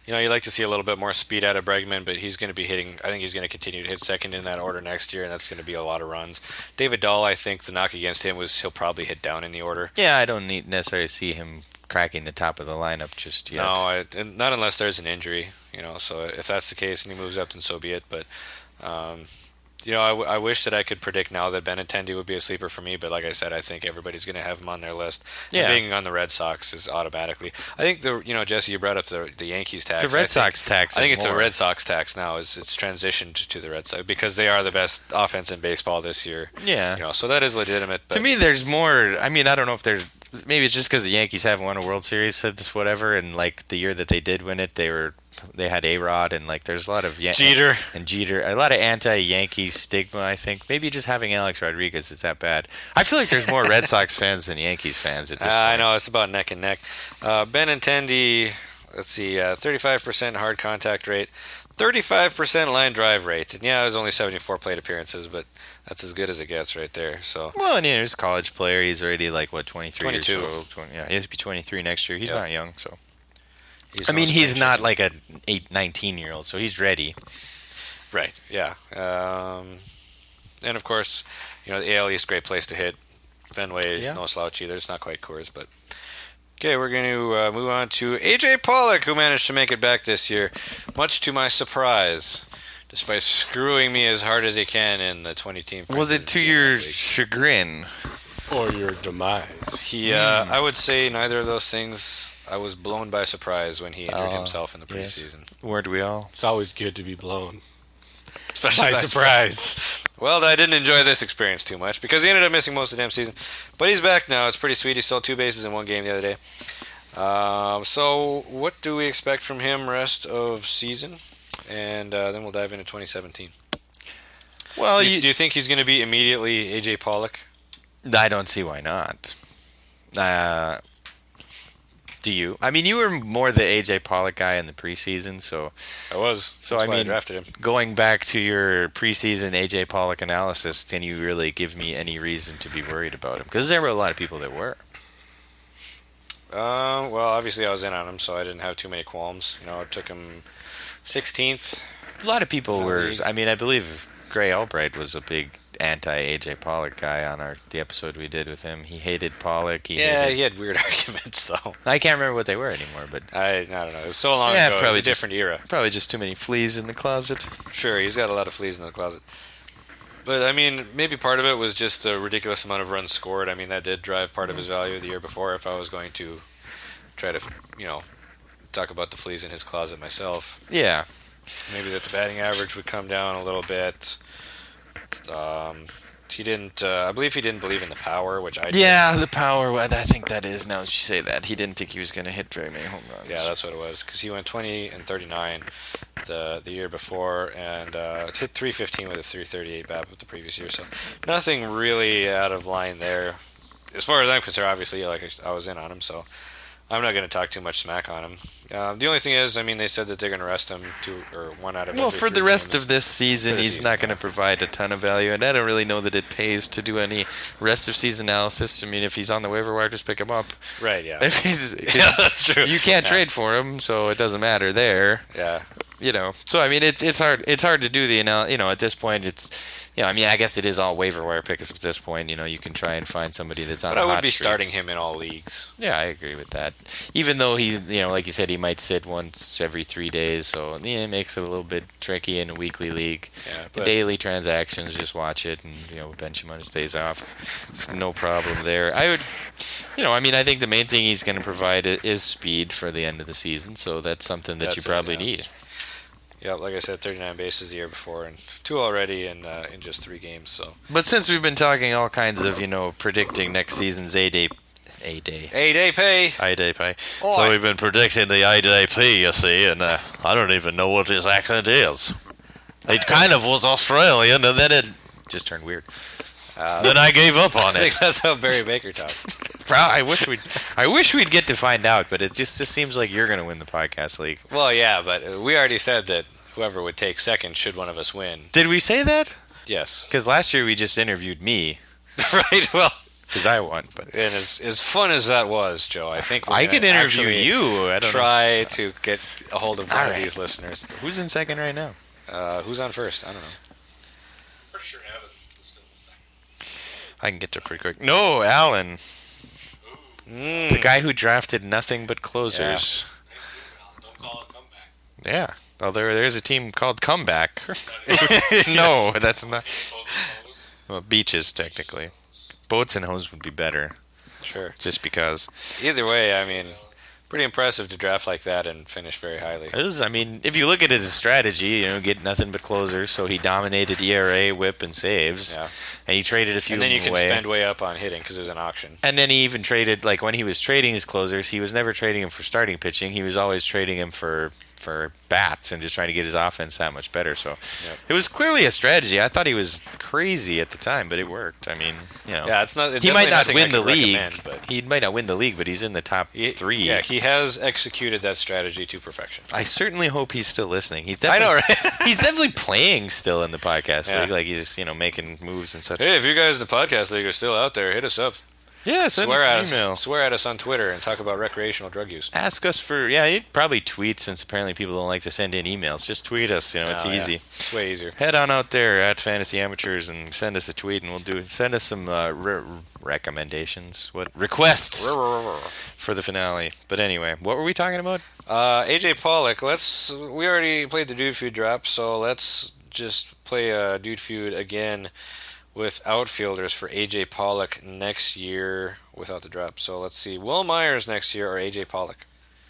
you know, you like to see a little bit more speed out of Bregman, but he's going to be hitting. I think he's going to continue to hit second in that order next year, and that's going to be a lot of runs. David Dahl, I think the knock against him was he'll probably hit down in the order. Yeah, I don't need necessarily see him cracking the top of the lineup just yet. No, I, and not unless there's an injury, you know. So if that's the case and he moves up, then so be it. But, um, you know, I, w- I wish that I could predict now that Benintendi would be a sleeper for me. But like I said, I think everybody's going to have him on their list. Yeah. And being on the Red Sox is automatically. I think the you know Jesse, you brought up the the Yankees tax. The Red I Sox think, tax. I think is it's more. a Red Sox tax now. Is it's transitioned to the Red Sox because they are the best offense in baseball this year. Yeah. You know, so that is legitimate. But To me, there's more. I mean, I don't know if there's. Maybe it's just because the Yankees haven't won a World Series since whatever, and like the year that they did win it, they were they had A-Rod, and like there's a lot of Yan- Jeter and Jeter, a lot of anti-Yankee stigma. I think maybe just having Alex Rodriguez is that bad. I feel like there's more Red Sox fans than Yankees fans at this Uh, point. I know, it's about neck and neck. Uh, Benintendi, let's see, uh, thirty-five percent hard contact rate, thirty-five percent line drive rate. And yeah, it was only seventy-four plate appearances, but that's as good as it gets right there. So Well, and you know, he's a college player. He's already like what twenty-three twenty-two. years old. twenty, yeah, he'll be twenty-three next year. He's Yep. not young, so. he's I no mean, he's spring not chicken. like a eight, nineteen year old, so he's ready. Right, yeah. Um, and of course, you know, the A L East, great place to hit. Fenway, Yeah. no slouch either. It's not quite Coors, but... Okay, we're going to uh, move on to A J Pollock, who managed to make it back this year, much to my surprise, despite screwing me as hard as he can in the twenty-team. Was it to your chagrin? Or your demise. He, uh, I would say neither of those things. I was blown by surprise when he injured Oh, himself in the yes. preseason. Weren't we all? It's always good to be blown. Especially By surprise. Well, I didn't enjoy this experience too much because he ended up missing most of the damn season. But he's back now. It's pretty sweet. He stole two bases in one game the other day. Um, so, what do we expect from him rest of season? And uh, then we'll dive into twenty seventeen. Well, do, you, you, do you think he's going to be immediately A J Pollock? I don't see why not. Uh, do you? I mean, you were more the A J Pollock guy in the preseason, so I was. So, That's I why mean- I drafted him. going back to your preseason A J Pollock analysis, can you really give me any reason to be worried about him? Because there were a lot of people that were. Uh, well, obviously I was in on him, so I didn't have too many qualms. You know, I took him sixteenth. A lot of people No, were. he- I mean, I believe Gray Albright was a big anti-A J Pollock guy on our the episode we did with him. He hated Pollock. He Yeah, hated, he had weird arguments, though. I can't remember what they were anymore, but I, I don't know. It was so long Yeah, ago. It was probably a just- different era. probably just too many fleas in the closet. Sure, he's got a lot of fleas in the closet. But, I mean, maybe part of it was just a ridiculous amount of runs scored. I mean, that did drive part of his value the year before if I was going to try to, you know, talk about the fleas in his closet myself. Yeah. Maybe that the batting average would come down a little bit. Um, he didn't, uh, I believe he didn't believe in the power, which I did. Yeah, the power. I think that is, now that you say that. He didn't think he was going to hit very many home runs. Yeah, that's what it was. Because he went twenty and thirty-nine the the year before, and uh, hit three fifteen with a three thirty-eight B A B the previous year. So nothing really out of line there, as far as I'm concerned. Obviously, like I, I was in on him, so I'm not going to talk too much smack on him. Um, the only thing is, I mean, they said that they're going to rest him two or one out of. Well, every for the three rest games. of this season, For the he's season, not going to yeah. provide a ton of value, and I don't really know that it pays to do any rest of season analysis. I mean, if he's on the waiver wire, just pick him up. Right? Yeah. If he's, Yeah, that's true. You can't Yeah. trade for him, so it doesn't matter there. Yeah. You know, so I mean, it's it's hard it's hard to do the anal. You know, at this point, it's you know, I mean, I guess it is all waiver wire picks at this point. You know, you can try and find somebody that's on. But a I would hot be streak. starting him in all leagues. Yeah, I agree with that. Even though he, you know, like you said, he might sit once every three days, so yeah, it makes it a little bit tricky in a weekly league. Yeah, The but daily transactions, just watch it and you know bench him on his days off. It's no problem there. I would, you know, I mean, I think the main thing he's going to provide i- is speed for the end of the season, so that's something that That's you it, probably yeah. need. yeah, like I said, thirty-nine bases the year before, and two already in uh, in just three games. So But since we've been talking all kinds of, you know, predicting next season's A day, A day, A day pay. I day pay. Oi. So we've been predicting the I day P, you see, and uh, I don't even know what his accent is. It kind of was Australian, and then it just turned weird. Uh, Then I gave up on I think it. that's how Barry Baker talks. I wish we'd, I wish we'd get to find out, but it just, just seems like you're going to win the podcast league. Well, yeah, but we already said that whoever would take second should one of us win. Did we say that? Yes. Because last year we just interviewed me. Right. Well, because I won. But And as as fun as that was, Joe, I think we're I gonna could interview actually you. I don't try know. to get a hold of one All of right. these listeners. Who's in second right now? Uh, who's on first? I don't know. Pretty sure Evan is still in second. I can get to it pretty quick. No, Alan, Mm. the guy who drafted nothing but closers. Nice move, Alan. Don't call it comeback. Yeah. Well, there, there's a team called Comeback. No, that's not. Well, Beaches, technically. Boats and Hose would be better, Sure. just because. Either way, I mean, pretty impressive to draft like that and finish very highly. It was, I mean, if you look at it as a strategy, you know, get nothing but closers, so he dominated E R A, whip, and saves. Yeah. And he traded a few And then of you them can away. spend way up on hitting because there's an auction. And then he even traded, like when he was trading his closers, he was never trading him for starting pitching. He was always trading him for for bats and just trying to get his offense that much better. So Yep. it was clearly a strategy. I thought he was crazy at the time, but it worked. I mean, you know, Yeah, it's not. It's he might definitely not nothing win I the could league. recommend, But He might not win the league, but he's in the top he, three. Yeah, he has executed that strategy to perfection. I certainly hope he's still listening. He's I definitely, know, right? he's definitely playing still in the podcast Yeah. league. Like he's you know making moves and such. Hey, if you guys in the podcast league are still out there, hit us up. Yeah, send Swear at us an email. us. Swear at us on Twitter and talk about recreational drug use. Ask us for yeah. You'd probably tweet since apparently people don't like to send in emails. Just tweet us. You know, it's Oh, yeah. easy. It's way easier. Head on out there at Fantasy Amateurs and send us a tweet, and we'll do send us some uh, re- recommendations, what requests for the finale. But anyway, what were we talking about? Uh, A J Pollock. Let's. We already played the Dude Feud drop, so let's just play a Dude Feud again with outfielders for A J Pollock next year without the drop. So let's see, Will Myers next year or A J Pollock.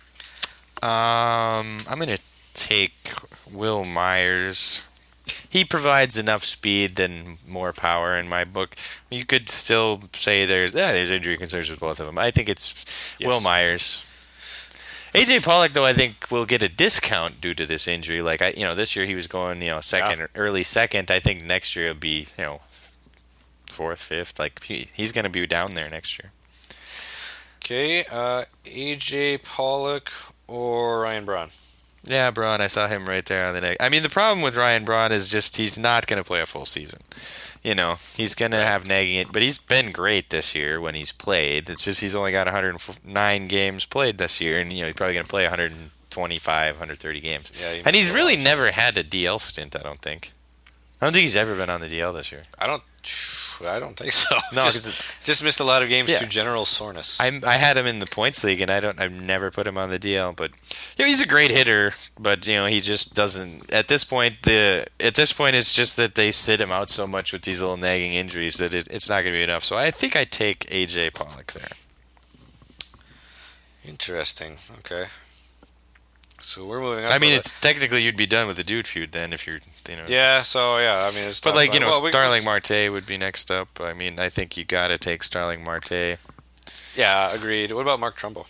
Um, I'm gonna take Will Myers. He provides enough speed and more power in my book. You could still say there's yeah, there's injury concerns with both of them. I think it's Yes. Will Myers. A J Pollock, though, I think will get a discount due to this injury. Like I, you know, this year he was going, you know, second, Yeah. or early second. I think next year it'll be, you know, fourth, fifth. Like he, he's going to be down there next year. Okay, uh, A J Pollock or Ryan Braun. Yeah, Braun, I saw him right there on the neck. I mean, the problem with Ryan Braun is just he's not going to play a full season. You know, he's going to have nagging it, but he's been great this year when he's played. It's just he's only got one hundred nine games played this year, and, you know, he's probably going to play one hundred twenty-five, one hundred thirty games. Yeah, he and he's missed a really lot. never had a D L stint, I don't think. I don't think he's ever been on the D L this year. I don't. I don't think so. No, just, 'cause just missed a lot of games Yeah. through general soreness. I I had him in the points league, and I don't. I've never put him on the D L, but you know, he's a great hitter. But you know, he just doesn't. At this point, the at this point, it's just that they sit him out so much with these little nagging injuries that it, it's not going to be enough. So I think I take A J Pollock there. Interesting. Okay. So we're moving on. I mean, to it's technically you'd be done with the dude feud then if you're, you know. the- yeah. So yeah, I mean, it's But tough, like you know, well, we- Starling Marte would be next up. I mean, I think you got to take Starling Marte. Yeah, agreed. What about Mark Trumbo?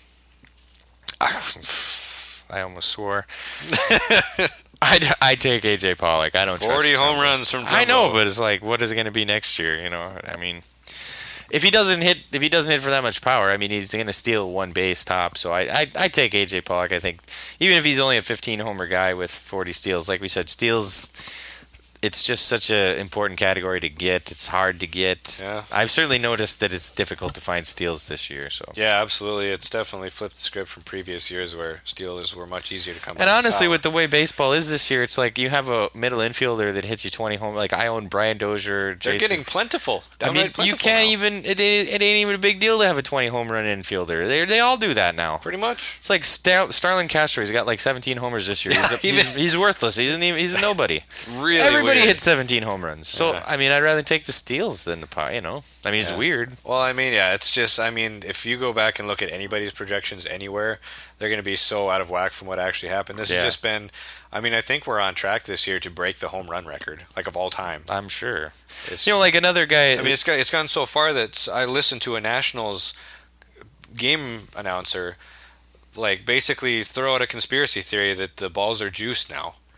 I almost swore. I'd, I'd take A J Pollock. I don't trust Forty home Trumbo. runs from. Trumbo. I know, but it's like, what is it going to be next year? You know, I mean, if he doesn't hit, if he doesn't hit for that much power, I mean, he's going to steal one base top. So I, I, I take A J Pollock. I think even if he's only a fifteen homer guy with forty steals, like we said, steals. It's just such an important category to get. It's hard to get. Yeah. I've certainly noticed that it's difficult to find steals this year. So. Yeah, absolutely. It's definitely flipped the script from previous years where steals were much easier to come. And by. honestly, Power. with the way baseball is this year, it's like you have a middle infielder that hits you twenty home. Like I own Brian Dozier. they're Jason. getting plentiful. I Downright mean, you plentiful can't now. even. It, ain't- it ain't even a big deal to have a twenty home run infielder. They they all do that now. Pretty much. It's like Star- Starlin Castro. He's got like seventeen homers this year. He's, a- even- he's, he's worthless. He's an, he's a nobody. It's really Everybody weird. hits seventeen home runs. So Yeah. I mean, I'd rather take the steals than the power. You know, I mean, it's Yeah. weird. Well, I mean, yeah, it's just, I mean, if you go back and look at anybody's projections anywhere, they're going to be so out of whack from what actually happened. This Yeah. has just been, I mean, I think we're on track this year to break the home run record, like of all time. I'm sure. It's, You know, like another guy. I mean, it's got, it's gone so far that I listened to a Nationals game announcer, like, basically throw out a conspiracy theory that the balls are juiced now.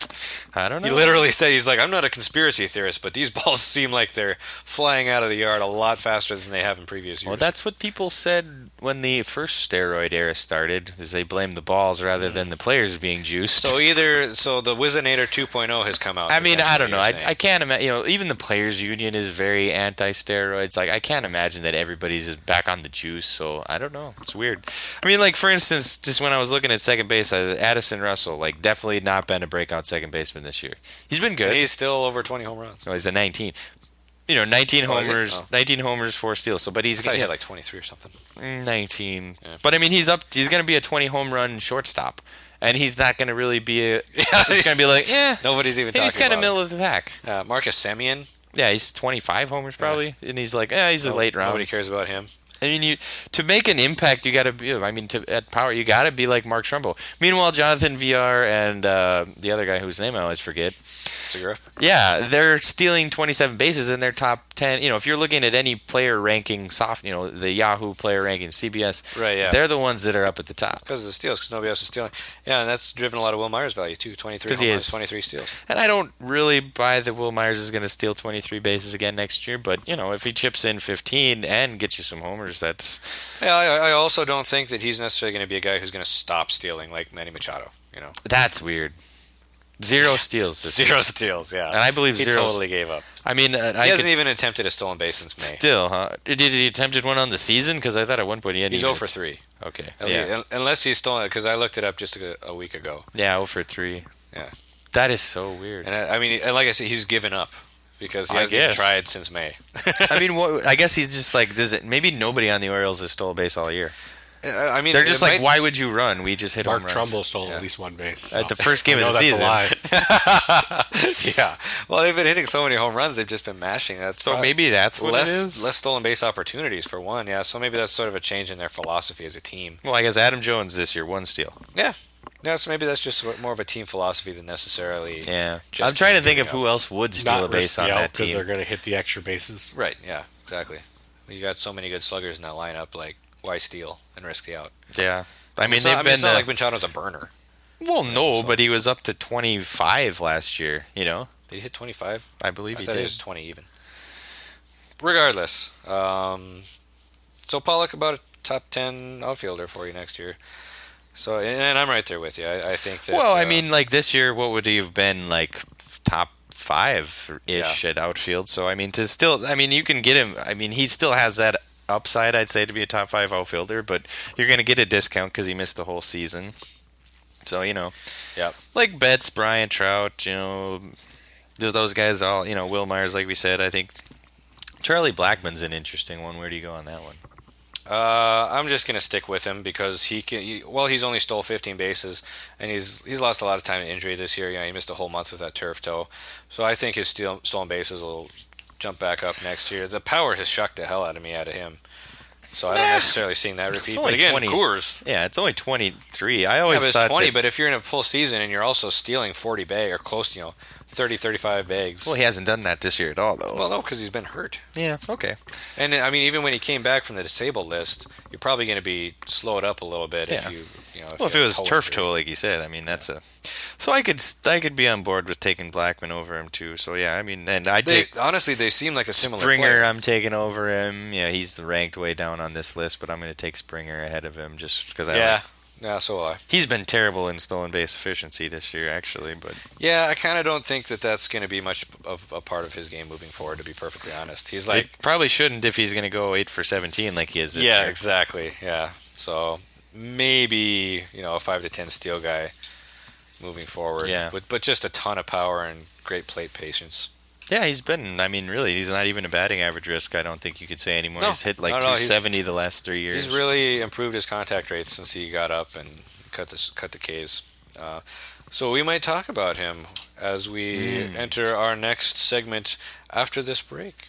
I don't know. He literally said, he's like, I'm not a conspiracy theorist, but these balls seem like they're flying out of the yard a lot faster than they have in previous years. Well, that's what people said when the first steroid era started, is they blamed the balls rather than the players being juiced. So either, so the Wizinator two point oh has come out. I mean, I don't know. I, saying. I can't imagine, you know, even the players union is very anti-steroids. Like, I can't imagine that everybody's just back on the juice, so I don't know. It's weird. I mean, like, for instance, just when I was looking at second base, Addison Russell, like, definitely not been a breakout second baseman this year. He's been good. And he's still over twenty home runs. Oh, he's a nineteen. You know, nineteen Oh, is it? homers, Oh. nineteen homers, four steals. So, but he's I thought he yeah, had like twenty-three or something. nineteen. Yeah. But I mean, he's up. He's going to be a twenty home run shortstop, and he's not going to really be a. Yeah, he's going to be like, yeah. Nobody's even talking He's kind about of middle of the pack. him. Uh, Marcus Semien. Yeah, he's twenty-five homers probably, and he's like, yeah, he's a No- late round. Nobody cares about him. I mean, you to make an impact, you got to be. I mean, to at power, you got to be like Mark Trumbo. Meanwhile, Jonathan V R and uh, the other guy whose name I always forget. Segura. Yeah, they're stealing twenty-seven bases in their top ten. You know, if you're looking at any player ranking, soft, you know, the Yahoo player ranking, C B S, Right, yeah. they're the ones that are up at the top. Because of the steals, because nobody else is stealing. Yeah, and that's driven a lot of Will Myers' value, too. twenty-three 'Cause home he runs, is- twenty-three steals. And I don't really buy that Will Myers is going to steal twenty-three bases again next year. But you know, if he chips in fifteen and gets you some homers, that's Yeah, I, I also don't think that he's necessarily going to be a guy who's going to stop stealing like Manny Machado, you know. that's weird. Zero steals. This year. Zero steals, yeah. And I believe he zero totally gave up. I mean, uh, He I hasn't could, even attempted a stolen base since May. still, huh? Did he attempted one on the season? Because I thought at one point he had. He's even, zero for three. Okay. At Yeah. least- un- Unless he's stolen it, because I looked it up just a, a week ago. Yeah, zero for three. Yeah. That is so weird. And I, I mean, and like I said, he's given up because he I hasn't even guess. tried since May. I mean, what, I guess he's just like, does it? Maybe nobody on the Orioles has stole a base all year. I mean, They're just it like, might- why would you run? We just hit Mark home runs. Trumbull stole Yeah. at least one base. At so. the first game I of know the that's season. a lie. yeah. Well, they've been hitting so many home runs; they've just been mashing. That's So probably- maybe that's what less it is. less stolen base opportunities for one. Yeah. So maybe that's sort of a change in their philosophy as a team. Well, I guess Adam Jones this year, one steal. Yeah. Yeah. So maybe that's just more of a team philosophy than necessarily. Yeah. Just I'm trying to think giving of who else would steal Not a base on that because team. they're going to hit the extra bases. Right. Yeah. Exactly. Well, you got so many good sluggers in that lineup. Like, why steal and risk the out? Yeah. I mean, it's not, they've I mean, been. it's not uh, like Machado's a burner. well, no, but he was up to twenty-five last year. You know, Did he hit twenty-five? I believe I he thought did. he was twenty even. Regardless, um, so Pollock about a top ten outfielder for you next year. So, and I'm right there with you. I, I think that. Well, I uh, mean, like this year, what would he have been like top five ish at outfield? So I mean, to still, I mean, you can get him. I mean, he still has that upside, I'd say, to be a top five outfielder, but you're going to get a discount because he missed the whole season. So you know, Yep. like Betts, Bryant, Trout, you know, th- those guys all, you know, Will Myers, like we said. I think Charlie Blackmon's an interesting one. Where do you go on that one? Uh, I'm just gonna stick with him because he can. He, well, he's only stole fifteen bases, and he's he's lost a lot of time in injury this year. You know, he missed a whole month with that turf toe. So I think his steal, stolen bases will jump back up next year. The power has shocked the hell out of me out of him. So I don't necessarily see that repeat. only But again, twenty. Coors. Yeah, it's only twenty-three. I Yeah, always but it's thought twenty. that, But if you're in a full season and you're also stealing forty bag or close, to, you know, thirty, thirty-five bags. well, he hasn't done that this year at all, though. Well, no, because he's been hurt. yeah, okay. And I mean, even when he came back from the disabled list, you're probably going to be slowed up a little bit Yeah. if you, you know. Well, if you it have was toe turf injury. toe, like you said, I mean that's a. So I could I could be on board with taking Blackman over him too. So yeah, I mean, and I They, take honestly, they seem like a similar Springer. player. I'm taking over him. Yeah, he's ranked way down on this list, but I'm going to take Springer ahead of him just because I. Yeah, Like, yeah, so will I. he's been terrible in stolen base efficiency this year, actually. But Yeah, I kind of don't think that that's going to be much of a part of his game moving forward. To be perfectly honest, he's like, it probably shouldn't if he's going to go eight for seventeen like he is this yeah, year. exactly, yeah. So maybe you know a five to ten steal guy moving forward. Yeah. but but just a ton of power and great plate patience. Yeah, he's been. I mean, really, he's not even a batting average risk. I don't think you could say anymore. No, he's hit like no, no, he's- two seventy the last three years. He's really improved his contact rate since he got up and cut the cut the Ks. Uh, so we might talk about him as we Hmm. enter our next segment after this break.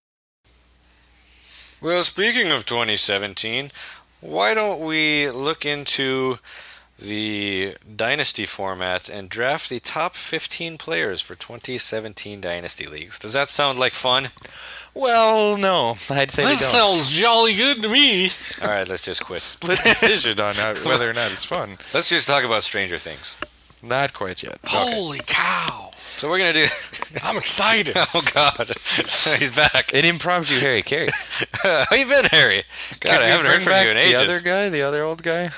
Well, speaking of twenty seventeen, why don't we look into the Dynasty format and draft the top fifteen players for twenty seventeen Dynasty Leagues? Does that sound like fun? Well, no, I'd say we don't. sounds jolly good to me. All right, let's just quit. Split decision on how- whether or not it's fun. Let's just talk about Stranger Things. Not quite yet. Holy cow! So we're gonna do. I'm excited. Oh God, he's back. An impromptu Harry Carey. How you been, Harry? God, Can I we haven't heard bring from back you in the ages. other guy, the other old guy.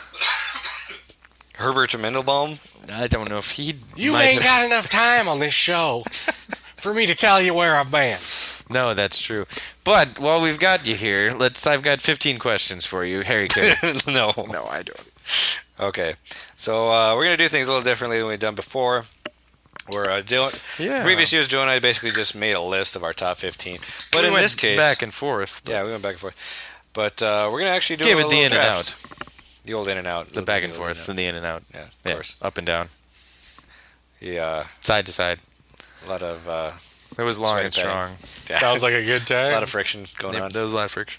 Herbert Mendelbaum. I don't know if he. You might ain't have- got enough time on this show for me to tell you where I've been. No, that's true. But while we've got you here, let's. I've got fifteen questions for you, Harry Carey. No. No, I don't. Okay, so uh, we're gonna do things a little differently than we've done before. We're uh, doing Yeah. previous years. Joe and I basically just made a list of our top fifteen, but We in went this case, back and forth. but yeah, we went back and forth. But uh, we're gonna actually do Give a it the little in and draft. out, the old in and out, the back and forth, and the in and out. Yeah, of Yeah, course. up and down, Yeah, side to side. a lot of uh, It was long Sweaty and petty. strong. yeah, Sounds like a good a time. lot of friction going Yep, on. there was a lot of friction.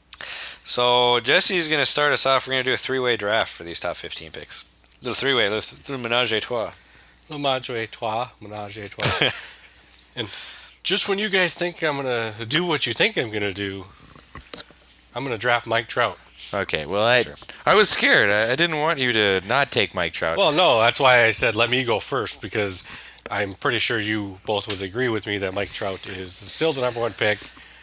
So Jesse's gonna start us off. We're gonna do a three-way draft for these top fifteen picks. Little three-way, little, little menage a trois. Menage a trois, menage a trois. And just when you guys think I'm gonna do what you think I'm gonna do, I'm gonna draft Mike Trout. Okay, well, I Sure. I was scared. I, I didn't want you to not take Mike Trout. Well, no, that's why I said let me go first, because I'm pretty sure you both would agree with me that Mike Trout is still the number one pick.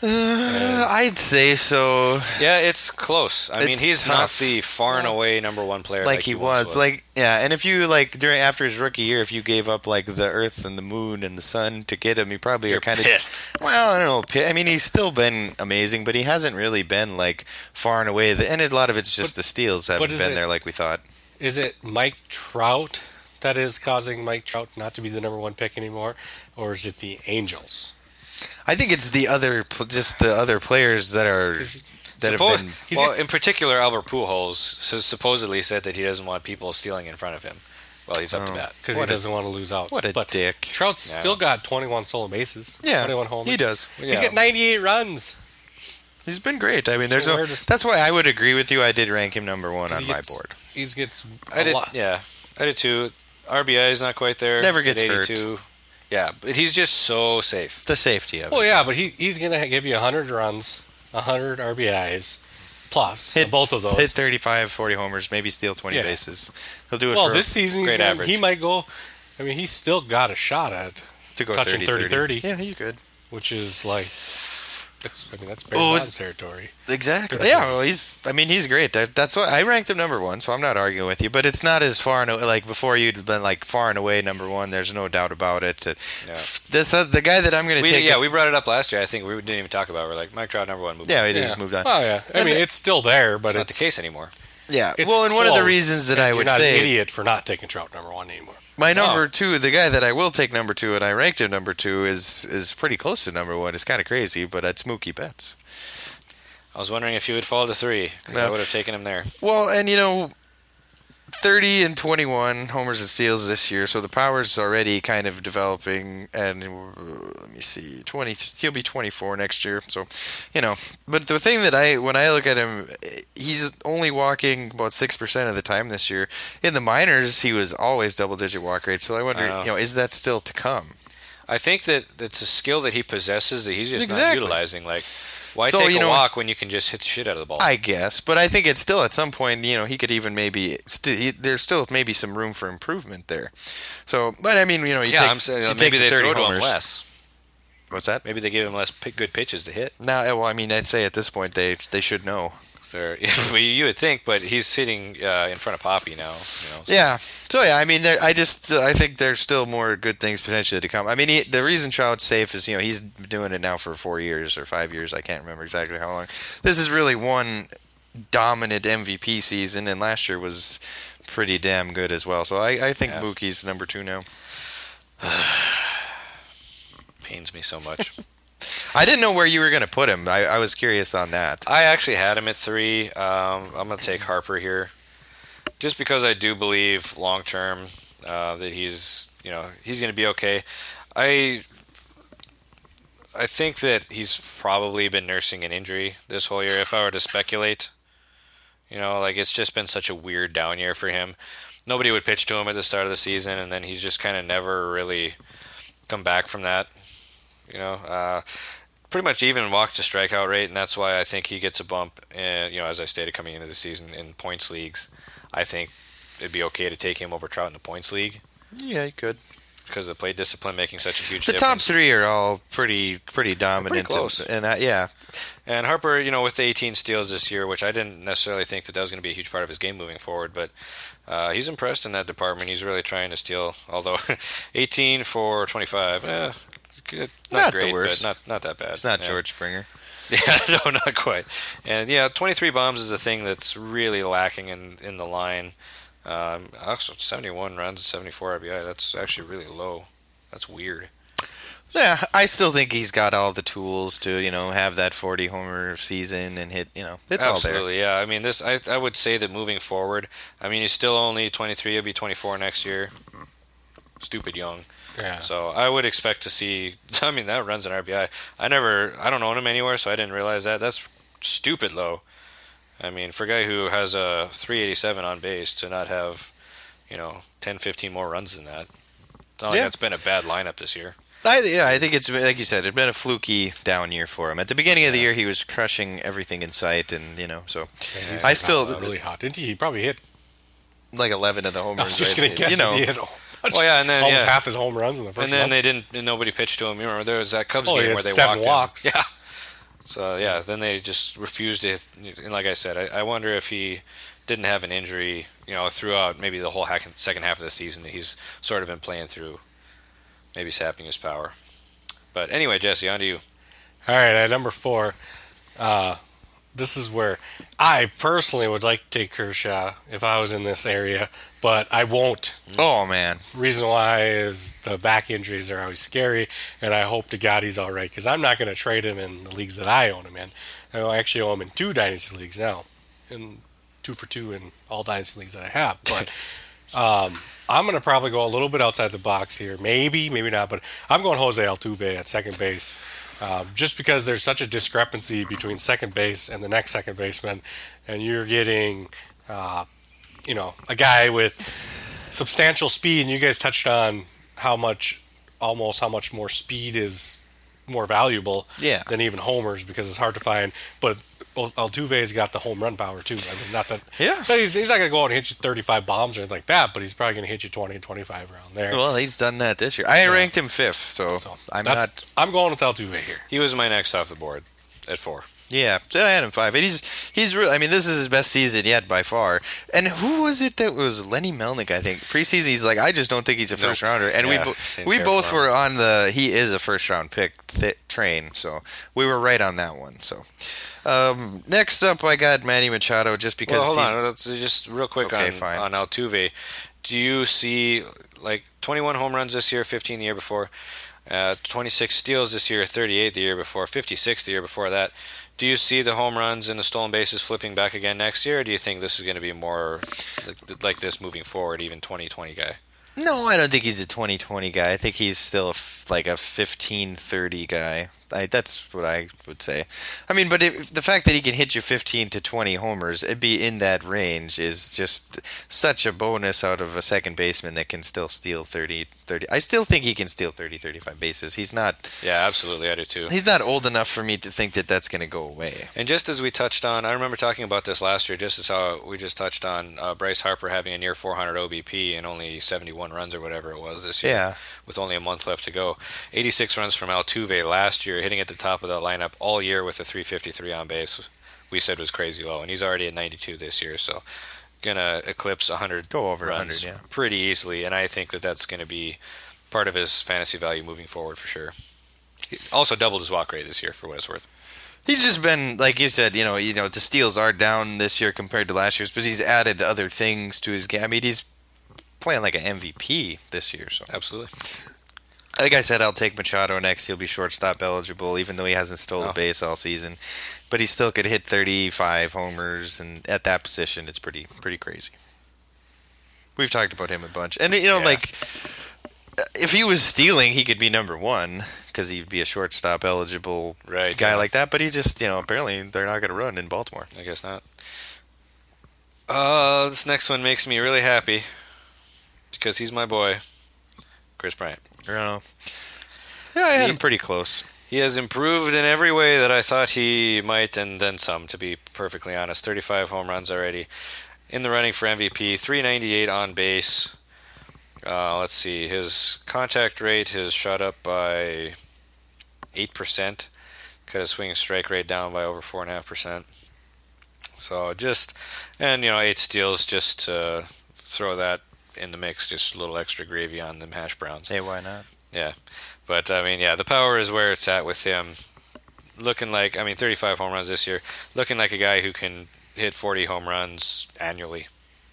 Uh, I'd say so. Yeah, it's close. I mean, It's he's not tough. the far and away number one player Like, like, he once was. Like, yeah, and if you, like, during after his rookie year, if you gave up, like, the Earth and the Moon and the Sun to get him, you probably You're are kind of pissed. Well, I don't know. pi- I mean, he's still been amazing, but he hasn't really been, like, far and away. The, and a lot of it's just But- the steals haven't but is been it- there like we thought. Is it Mike Trout that is causing Mike Trout not to be the number one pick anymore, or is it the Angels? I think it's the other, pl- just the other players that are Is- that Suppose- have been. He's well, got- in particular, Albert Pujols s- supposedly said that he doesn't want people stealing in front of him while he's up to Oh. bat. Because he What a- doesn't want to lose out. what a but dick. Trout's Yeah. still got twenty-one stolen bases. Yeah, twenty-one homers. he does. He's Yeah. got ninety-eight runs. He's been great. I mean, there's So no. where does- That's why I would agree with you. I did rank him number one 'Cause on he my gets- board. He gets I a did, lot. yeah, I did too. R B I is not quite there. Never at gets hurt. eighty-two. Yeah, but he's just so safe. The safety of it. Well, yeah, but he he's going to give you one hundred runs, one hundred R B Is, plus Hit both of those. Hit thirty-five, forty homers, maybe steal twenty Yeah. bases. He'll do it well, for this season he's great gonna, average. he might go. I mean, he's still got a shot at, to go touching thirty, thirty, thirty. Yeah, you could. which is like, it's. I mean, that's Barry Oh, Bonds it's- territory. Exactly. Yeah, well, he's. I mean, he's great. That, that's what I ranked him number one. So I'm not arguing with you, but it's not as far and away, like before you'd been like far and away number one. There's no doubt about it. Uh, Yeah. This uh, the guy that I'm going to We, take. yeah, we brought it up last year. I think we didn't even talk about it. We're like, Mike Trout, number one. Move yeah, on. he Yeah. just moved on. Oh yeah, I And mean, the- it's still there, but It's not it's the case anymore. Yeah. It's Well, and one of the close, reasons that and I you're would not say an idiot for not taking Trout number one anymore. my number Oh. two, the guy that I will take number two, and I ranked him number two, is is pretty close to number one. It's kind of crazy, but it's Mookie Betts. I was wondering if he would fall to three. 'Cause I No. would have taken him there. Well, and you know, thirty and twenty-one homers and steals this year, so the power's already kind of developing. And uh, let me see, twenty. He'll be twenty-four next year. So, you know, but the thing that I, when I look at him, he's only walking about six percent of the time this year. In the minors, he was always double-digit walk rate. So I wonder, I know. you know, is that still to come? I think that it's a skill that he possesses that he's just not Exactly. utilizing. Like, why So, take you a know, walk when you can just hit the shit out of the ball? I guess, but I think it's still at some point, you know, he could even maybe st- he, there's still maybe some room for improvement there. So, but I mean, you know, you yeah, take, I'm saying you uh, take maybe the they thirty throw to him homers. less. What's that? Maybe they give him less p- good pitches to hit. Now, well, I mean, I'd say at this point they they should know. So, well, you would think, but he's hitting uh, in front of Poppy now. You know, so- Yeah. So yeah, I mean, there, I just uh, I think there's still more good things potentially to come. I mean, he, the reason Trout's safe is you know he's been doing it now for four years or five years. I can't remember exactly how long. This is really one dominant M V P season, and last year was pretty damn good as well. So I, I think Yeah. Mookie's number two now. pains me so much. I didn't know where you were going to put him. I, I was curious on that. I actually had him at three. Um, I'm going to take Harper here, just because I do believe long term uh, that he's, you know, he's going to be okay. I, I think that he's probably been nursing an injury this whole year. If I were to speculate, you know, like it's just been such a weird down year for him. Nobody would pitch to him at the start of the season, and then he's just kind of never really come back from that. You know, uh, pretty much even walk to strikeout rate, and that's why I think he gets a bump. And you know, as I stated coming into the season in points leagues, I think it'd be okay to take him over Trout in the points league. Yeah, he could. because of plate discipline making such a huge The difference. top three are all pretty pretty dominant. Pretty close. And, and uh, yeah, And Harper, you know, with the eighteen steals this year, which I didn't necessarily think that that was going to be a huge part of his game moving forward, but uh, he's impressed in that department. He's really trying to steal, although eighteen for twenty-five, eh, good, not, Not the great, worst. but not not that bad. it's not yeah. George Springer. Yeah, no, not quite. And yeah, twenty-three bombs is a thing that's really lacking in, in the line. Um, also, seventy-one runs, seventy-four R B I. That's actually really low. That's weird. Yeah, I still think he's got all the tools to, you know, have that forty homer season and hit, you know, it's Absolutely, yeah. I mean, this. I I would say that moving forward, I mean, he's still only twenty-three. He'll be twenty-four next year. Stupid young. Yeah. So I would expect to see. I mean, that runs an R B I. I never. I don't own him anywhere, so I didn't realize that. That's stupid low. I mean, for a guy who has a three eighty-seven on base to not have, you know, ten, fifteen more runs than that. It's not like Yeah. that's been a bad lineup this year. I, yeah, I think it's, like you said, it's been a fluky down year for him. At the beginning of the year, he was crushing everything in sight, and, you know, so Yeah, he's I hot, still, uh, really hot. Didn't he? He probably hit. like eleven of the homers. I was just right? gonna guess. You know, that he hit Well, yeah, and then almost yeah. half his home runs in the first. And then month. they didn't. And nobody pitched to him. You remember there was that Cubs Oh, he game had where they seven walked walks. him. Yeah. So yeah, then they just refused it. And like I said, I, I wonder if he didn't have an injury, you know, throughout maybe the whole hack, second half of the season that he's sort of been playing through, maybe sapping his power. But anyway, Jesse, on to you. All right, at number four, uh, this is where I personally would like to take Kershaw if I was in this area, but I won't. oh man, Reason why is the back injuries are always scary, and I hope to God he's all right, because I'm not going to trade him in the leagues that I own him in. I actually own him in two dynasty leagues now, and two for two in all dynasty leagues that I have. But um, I'm going to probably go a little bit outside the box here. Maybe, maybe not, but I'm going Jose Altuve at second base. Um, just because there's such a discrepancy between second base and the next second baseman, and you're getting, uh, you know, a guy with substantial speed, and you guys touched on how much, almost how much more speed is more valuable Yeah. than even homers, because it's hard to find. But Altuve's got the home run power too. I mean, not that. Yeah. But he's, he's not going to go out and hit you thirty-five bombs or anything like that, but he's probably going to hit you twenty, twenty-five around there. well, he's done that this year. I ranked him fifth, so, So I'm that's- not. I'm going with Altuve here. He was my next off the board at four. Yeah, I had him five, and he's he's really. I mean, this is his best season yet by far. And who was it that was Lenny Melnick? I think preseason. He's like, I just don't think he's a first Nope. rounder. And Yeah, we bo- didn't we care both for him. were on the he is a first round pick th- train, so we were right on that one. So um, next up, I got Manny Machado just because. Well, hold he's, on. Let's just real quick Okay, on, fine. on Altuve. Do you see like twenty-one home runs this year, fifteen the year before, uh, twenty-six steals this year, thirty-eight the year before, fifty-six the year before that? Do you see the home runs and the stolen bases flipping back again next year, or do you think this is going to be more like, like this moving forward, even twenty twenty guy? No, I don't think he's a twenty twenty guy. I think he's still a f- like a fifteen thirty guy. I, that's what I would say. I mean, but it, the fact that he can hit you fifteen to twenty homers, it'd be in that range, is just such a bonus out of a second baseman that can still steal thirty, thirty. I still think he can steal thirty, thirty-five bases. He's not. Yeah, absolutely, I do too. He's not old enough for me to think that that's going to go away. And just as we touched on, I remember talking about this last year, just as how we just touched on uh, Bryce Harper having a near four hundred O B P and only seventy-one runs or whatever it was this year, Yeah. with only a month left to go. eighty-six runs from Altuve last year, hitting at the top of that lineup all year with a three fifty-three on base. We said was crazy low, and he's already at ninety-two this year, so gonna eclipse one hundred. Go over runs one hundred, yeah. pretty easily, and I think that that's going to be part of his fantasy value moving forward for sure. He also doubled his walk rate this year, for what it's worth. He's just been, like you said, you know, you know, the steals are down this year compared to last year's, but he's added other things to his game. I mean, he's playing like an M V P this year. So, Absolutely. like I said, I'll take Machado next. He'll be shortstop eligible, even though he hasn't stolen Oh. a base all season. But he still could hit thirty-five homers, and at that position, it's pretty pretty crazy. We've talked about him a bunch, and you know, Yeah. like if he was stealing, he could be number one because he'd be a shortstop eligible Right, guy yeah. like that. But he's just, you know, apparently they're not going to run in Baltimore. I guess not. Uh, this next one makes me really happy because he's my boy, Chris Bryant. You know, yeah, I had He- him pretty close. He has improved in every way that I thought he might, and then some, to be perfectly honest. thirty-five home runs already. In the running for M V P, three ninety-eight on base. Uh, let's see. His contact rate has shot up by eight percent. Cut his swing strike rate down by over four point five percent. So just, and, you know, eight steals, just to throw that in the mix, just a little extra gravy on them hash browns. Hey, why not? Yeah. But, I mean, yeah, the power is where it's at with him. Looking like, I mean, thirty-five home runs this year. Looking like a guy who can hit forty home runs annually.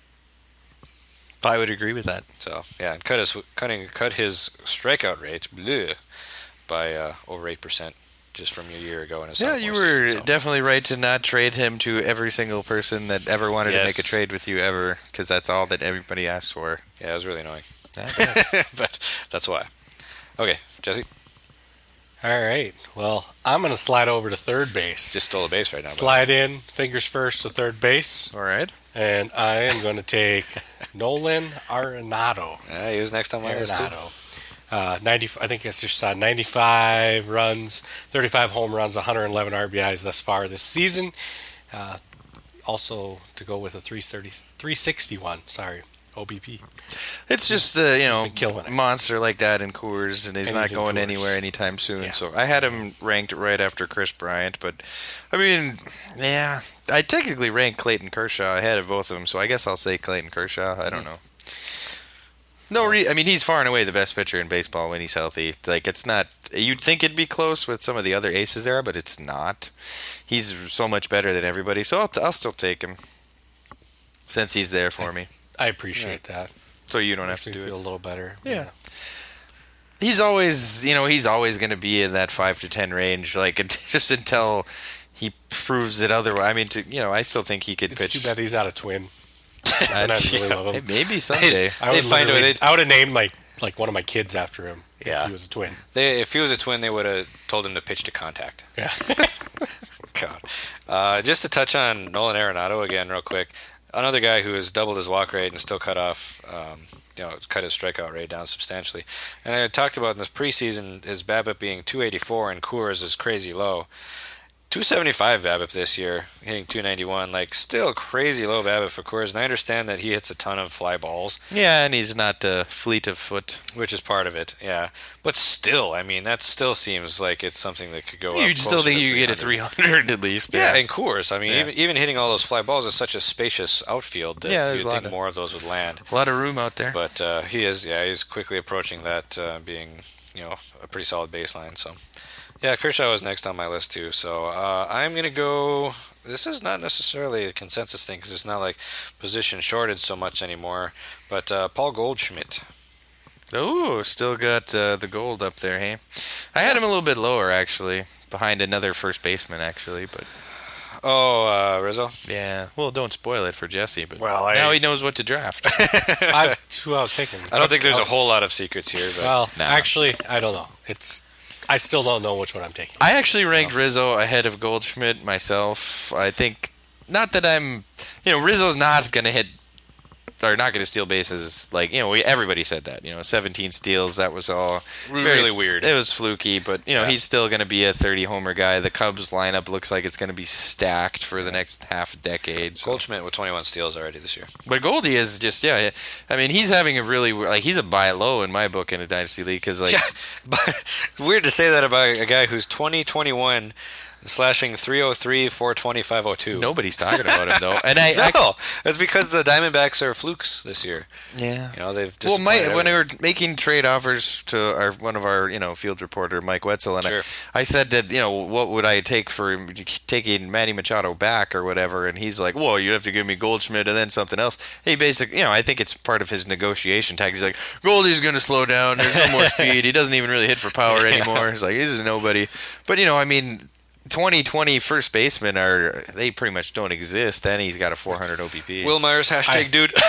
I would agree with that. So, yeah, and cut his, cutting, cut his strikeout rate bleh, by uh, over eight percent. Just from a year ago in his Yeah, sophomore you were season, so. definitely right to not trade him to every single person that ever wanted Yes. to make a trade with you ever, because that's all that everybody asked for. Yeah, it was really annoying. I bet. But that's why. Okay, Jesse. All right. Well, I'm going to slide over to third base. Just stole a base right now. Slide in, fingers first to third base, All right. and I am going to take Nolan Arenado. But, uh, he was next on my list, too. Arenado. Uh, ninety. I think it's just uh, ninety-five runs, thirty-five home runs, one hundred eleven R B Is thus far this season. Uh, also, to go with a three thirty, three sixty-one. Sorry, O B P. It's just the you know been killing it. monster like that in Coors, and he's And not he's in going Coors. anywhere anytime soon. Yeah. So I had him ranked right after Chris Bryant, but I mean, yeah, I technically ranked Clayton Kershaw ahead of both of them, so I guess I'll say Clayton Kershaw. I don't know. No, re- I mean he's far and away the best pitcher in baseball when he's healthy. Like it's not. You'd think it'd be close with some of the other aces there, but it's not. He's so much better than everybody, so I'll, t- I'll still take him since he's there for me. I appreciate that. So you don't have Makes to me do feel it. a little better. Yeah. He's always, you know, he's always going to be in that five to ten range, like it- just until he proves it otherwise. I mean, to you know, I still think he could It's pitch. too bad he's not a twin. Uh, And I really yeah, love him. Maybe someday. I would They'd find a way. literally- They'd- I would have named like like one of my kids after him. Yeah. If he was a twin. They, if he was a twin, they would have told him to pitch to contact. Yeah. God. Uh, just to touch on Nolan Arenado again, real quick. Another guy who has doubled his walk rate and still cut off, um, you know, cut his strikeout rate down substantially. And I talked about in this preseason his BABIP being two eighty-four and Coors is crazy low. two seventy-five BABIP this year, hitting two ninety-one. Like, still crazy low BABIP for Coors. And I understand that he hits a ton of fly balls, Yeah, and he's not uh, fleet of foot. which is part of it, yeah. But still, I mean, that still seems like it's something that could go up You still closer think to you get a three three hundred. hundred at least? Yeah, and Coors. I mean, Yeah. even even hitting all those fly balls is such a spacious outfield that Yeah, there's you'd a lot think of- more of those would land. A lot of room out there. But uh, he is, yeah, he's quickly approaching that uh, being, you know, a pretty solid baseline. So, yeah, Kershaw was next on my list too. So uh, I'm gonna go. This is not necessarily a consensus thing because it's not like position shorted so much anymore. But uh, Paul Goldschmidt. Oh, still got uh, the gold up there, hey? I had him a little bit lower, actually, behind another first baseman, actually, but Oh, uh, Rizzo. yeah. Well, don't spoil it for Jesse, but Well, I- now he knows what to draft. I, that's who I was picking. I don't think there's I a was- whole lot of secrets here, but Well, Nah. actually, I don't know. It's. I still don't know which one I'm taking. I actually ranked Rizzo ahead of Goldschmidt myself. I think, not that I'm, you know, Rizzo's not going to hit, or not going to steal bases. Like, you know, we, everybody said that. You know, seventeen steals, that was all Really weird. It was fluky, but, you know, he's still going to be a thirty-homer guy. The Cubs lineup looks like it's going to be stacked for the next half a decade. So. Goldschmidt with twenty-one steals already this year. But Goldie is just, yeah, I mean, he's having a really, like, he's a buy low in my book in a Dynasty League, because, like, But weird to say that about a guy who's twenty, twenty-one, slashing three oh three, four twenty, five oh two. nobody's talking about him, though. And I, I No, that's because the Diamondbacks are flukes this year. yeah. You know, they've Well, disappointed Mike, when everyone. we were making trade offers to our one of our, you know, field reporter, Mike Wetzel, and Sure. I, I said that, you know, what would I take for taking Manny Machado back or whatever, and he's like, well, you have to give me Goldschmidt and then something else. He basically, you know, I think it's part of his negotiation tactic. He's like, Goldie's going to slow down. There's no more speed. He doesn't even really hit for power anymore. He's like, he's a nobody. But, you know, I mean, twenty twenty first basemen are, they pretty much don't exist. Then he's got a four hundred O B P. Will Myers, hashtag I- dude.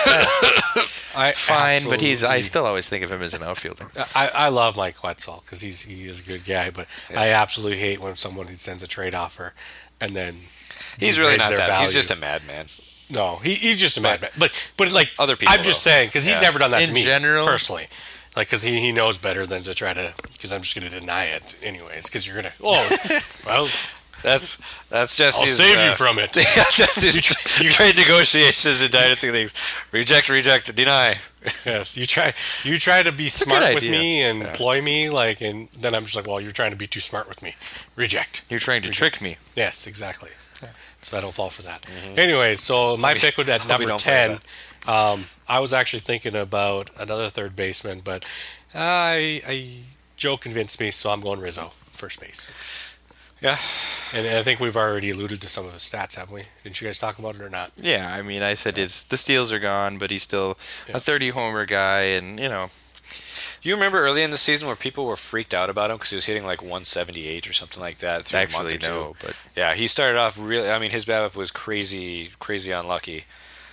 I Fine, but he's, I absolutely- still always think of him as an outfielder. I, I love Mike Wetzel because he's he is a good guy, but I absolutely hate when someone sends a trade offer and then He's really degrades not their that. value. He's just a madman. no. He, he's just a madman. But but like Other people, I'm just though. saying because he's Yeah. never done that In to me general- personally. Like because he, he knows better than to try to because I'm just going to deny it anyways because you're gonna oh well That's that's just I'll his, save uh, you from it. Yeah, just his trade negotiations and dynasty things. Reject, reject, deny. Yes, you try you try to be smart with idea. me and Yeah. employ me, like, and then I'm just like, well, you're trying to be too smart with me. Reject. You're trying to Reject. trick me. Yes, exactly. So I don't fall for that. Anyway, so my pick was at we number don't play ten. Um, I was actually thinking about another third baseman, but I, I Joe convinced me, so I'm going Rizzo, first base. Yeah. And I think we've already alluded to some of his stats, haven't we? Didn't you guys talk about it or not? Yeah, I mean, I said his the steals are gone, but he's still Yeah. a thirty homer guy, and you know, You remember early in the season where people were freaked out about him because he was hitting like one seventy-eight or something like that through a month actually or two? no, but Yeah, he started off really. I mean, his BABIP was crazy, crazy unlucky,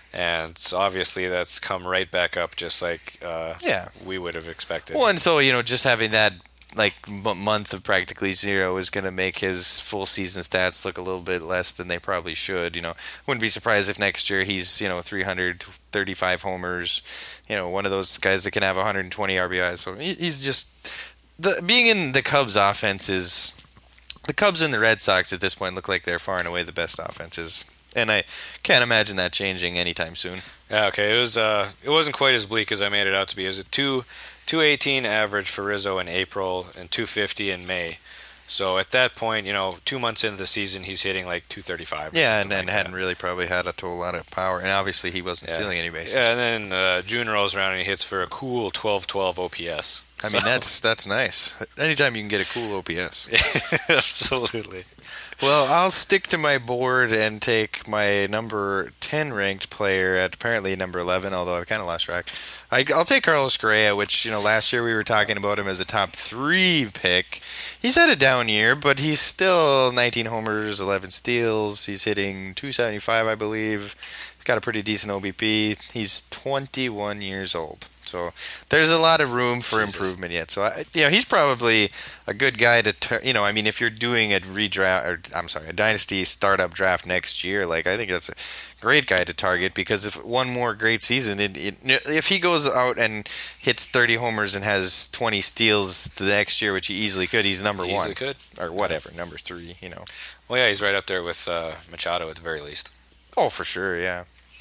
and so obviously that's come right back up, just like uh, yeah. we would have expected. Well, and so you know, just having that like m- month of practically zero is going to make his full season stats look a little bit less than they probably should. You know, wouldn't be surprised if next year he's you know three hundred thirty-five homers. You know, one of those guys that can have one hundred twenty R B Is. So he, he's just the being in the Cubs offense is the Cubs and the Red Sox at this point look like they're far and away the best offenses. And I can't imagine that changing anytime soon. Yeah, okay, it was. Uh, it wasn't quite as bleak as I made it out to be. It was a two, two eighteen average for Rizzo in April and two fifty in May. So at that point, you know, two months into the season, he's hitting like two thirty-five. or Yeah, and something then like hadn't that. really probably had a whole lot of power. And obviously he wasn't Yeah. stealing any bases. Yeah, and then uh, June rolls around and he hits for a cool twelve twelve O P S. I mean, that's that's nice. Anytime you can get a cool O P S. Absolutely. Well, I'll stick to my board and take my number ten ranked player at apparently number eleven, although I've kind of lost track. I, I'll take Carlos Correa, which, you know, last year we were talking about him as a top three pick. He's had a down year, but he's still nineteen homers, eleven steals. He's hitting two seventy-five, I believe. He's got a pretty decent O B P. He's twenty-one years old. So there's a lot of room for Jesus. improvement yet. So, I, you know, he's probably a good guy to, tur- you know, I mean, if you're doing a redraft, or I'm sorry, a dynasty startup draft next year, like, I think that's a great guy to target because if one more great season, it, it, if he goes out and hits thirty homers and has twenty steals the next year, which he easily could, he's number He one. easily could. Or whatever, number three, you know. Well, yeah, he's right up there with uh, Machado at the very least. Oh, for sure, yeah.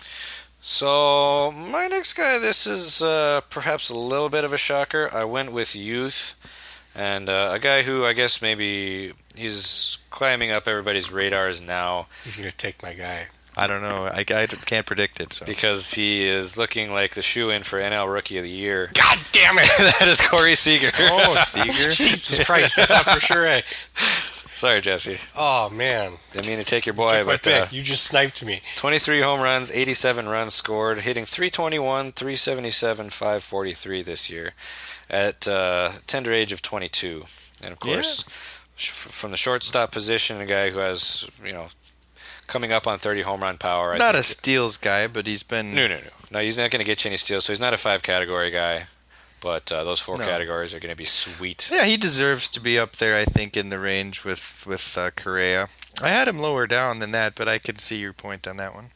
So, my next guy, this is uh, perhaps a little bit of a shocker. I went with youth, and uh, a guy who I guess maybe he's climbing up everybody's radars now He's going to take my guy. I don't know. I, I can't predict it. So because he is looking like the shoe-in for N L Rookie of the Year. God damn it! That is Corey Seager. Oh, Seager. Jesus Christ, I thought for sure I... Sorry, Jesse. Oh, man. Didn't mean to take your boy, Took my but uh, pick. You just sniped me. twenty-three home runs, eighty-seven runs scored, hitting three twenty-one, three seventy-seven, five forty-three this year at uh, tender age of twenty-two. And of course, sh- from the shortstop position, a guy who has, you know, coming up on thirty home run power. I Not a think- steals guy, but he's been... No, no, no. No, he's not going to get you any steals, so he's not a five category guy. But uh, those four No. categories are going to be sweet. Yeah, he deserves to be up there, I think, in the range with, with uh, Correa. I had him lower down than that, but I could see your point on that one.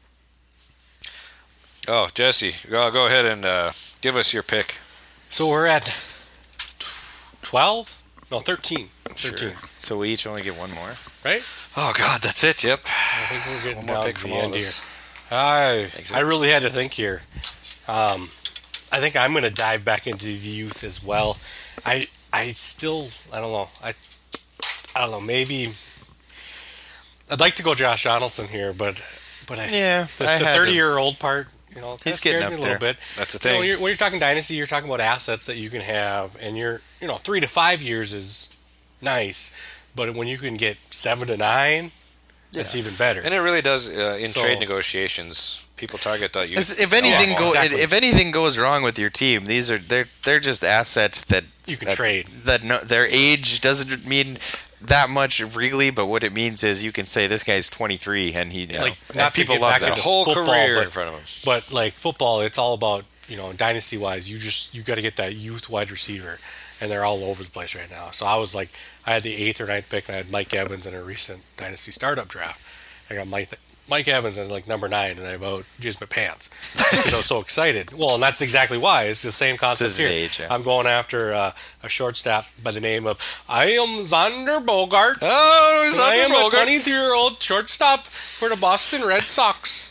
Oh, Jesse, go, go ahead and uh, give us your pick. So we're at twelve? No, thirteen. thirteen, So we each only get one more. right? Oh, God, that's it, yep. I think we're getting One more down pick to from the all end of here. us. I, Thanks, I really had to think here. Um, I think I'm going to dive back into the youth as well. I I still, I don't know. I I don't know, maybe... I'd like to go Josh Donaldson here, but but I, Yeah, the, I the had him. thirty-year-old part, you know, He's that getting scares up me a little there. bit. That's the You know, thing. you're, when you're talking dynasty, you're talking about assets that you can have, and you're, you know, three to five years is nice, but when you can get seven to nine, that's even better. And it really does, uh, in So- trade negotiations, people target that youth. As- If anything Yeah, go, exactly. if anything goes wrong with your team, these are they're they're just assets that You can that, trade. That no, their age doesn't mean that much really, but what it means is you can say this guy's twenty-three and he, you know, Like, and not to people get love back that. a into whole football, career but- in front of him. But like football, it's all about, you know, dynasty wise, you just you got to get that youth wide receiver, and they're all over the place right now. So I was like, I had the eighth or ninth pick, and I had Mike Evans in a recent dynasty startup draft. I got Mike Mike Evans at like number nine, and I about jizzed my pants because I was so excited. Well, and that's exactly why. It's the same concept his here. age, yeah. I'm going after uh, a shortstop by the name of I am Xander Bogart. Oh, I am a twenty-three-year-old shortstop for the Boston Red Sox.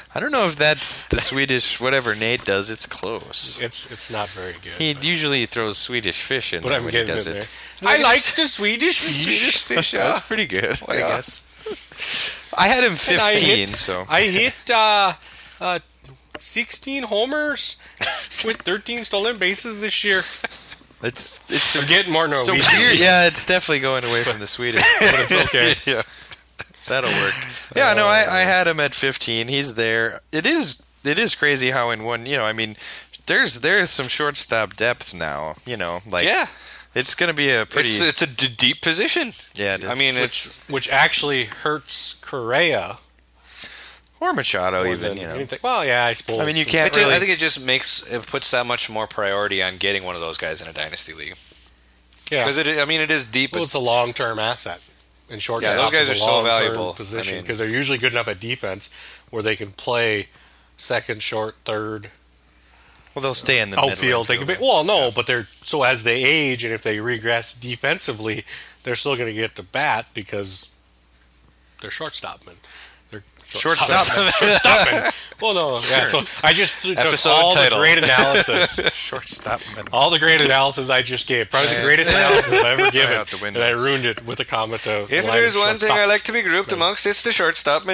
I don't know if that's the Swedish whatever Nate does. It's close. It's it's not very good. He but, usually throws Swedish fish in but there I'm when he getting does in it. there. I like the Swedish Swedish fish. fish. Yeah. That's pretty good, I yeah. guess. I had him And I fifteen, hit- so I hit uh, uh, sixteen homers with thirteen stolen bases this year. it's it's We're getting more so Norwegian, weird. Yeah, it's definitely going away from the Swedish. but it's okay. Yeah, that'll work. Yeah, no, I, I had him at fifteen. He's there. It is it is crazy how in one, you know, I mean, there's there's some shortstop depth now. You know, like Yeah. it's going to be a pretty It's, it's a d- deep position. yeah. It is. I mean, Which it's which actually hurts Correa or Machado more even. than You know, anything. Well, yeah, I suppose. I mean, you I, can't ju- really. I think it just makes it puts that much more priority on getting one of those guys in a dynasty league Yeah, because it. I mean, it is deep. well, But it's a long-term asset. And shortstop Yeah, those guys is a are so long-term valuable. position I mean- because they're usually good enough at defense where they can play second, short, third, well, they'll stay in the middle outfield. They can be infield. well, no, but they're so as they age and if they regress defensively, they're still going to get to bat because they're shortstopmen. They're Shortstopmen. shortstopmen. Well, no, yeah. So I just took Episode all title. the great analysis. shortstop. All the great analysis I just gave. Probably the greatest analysis I've ever given. out the window. And I ruined it with a comment of if line there's of one thing I shortstops. like to be grouped amongst, it's the shortstopman.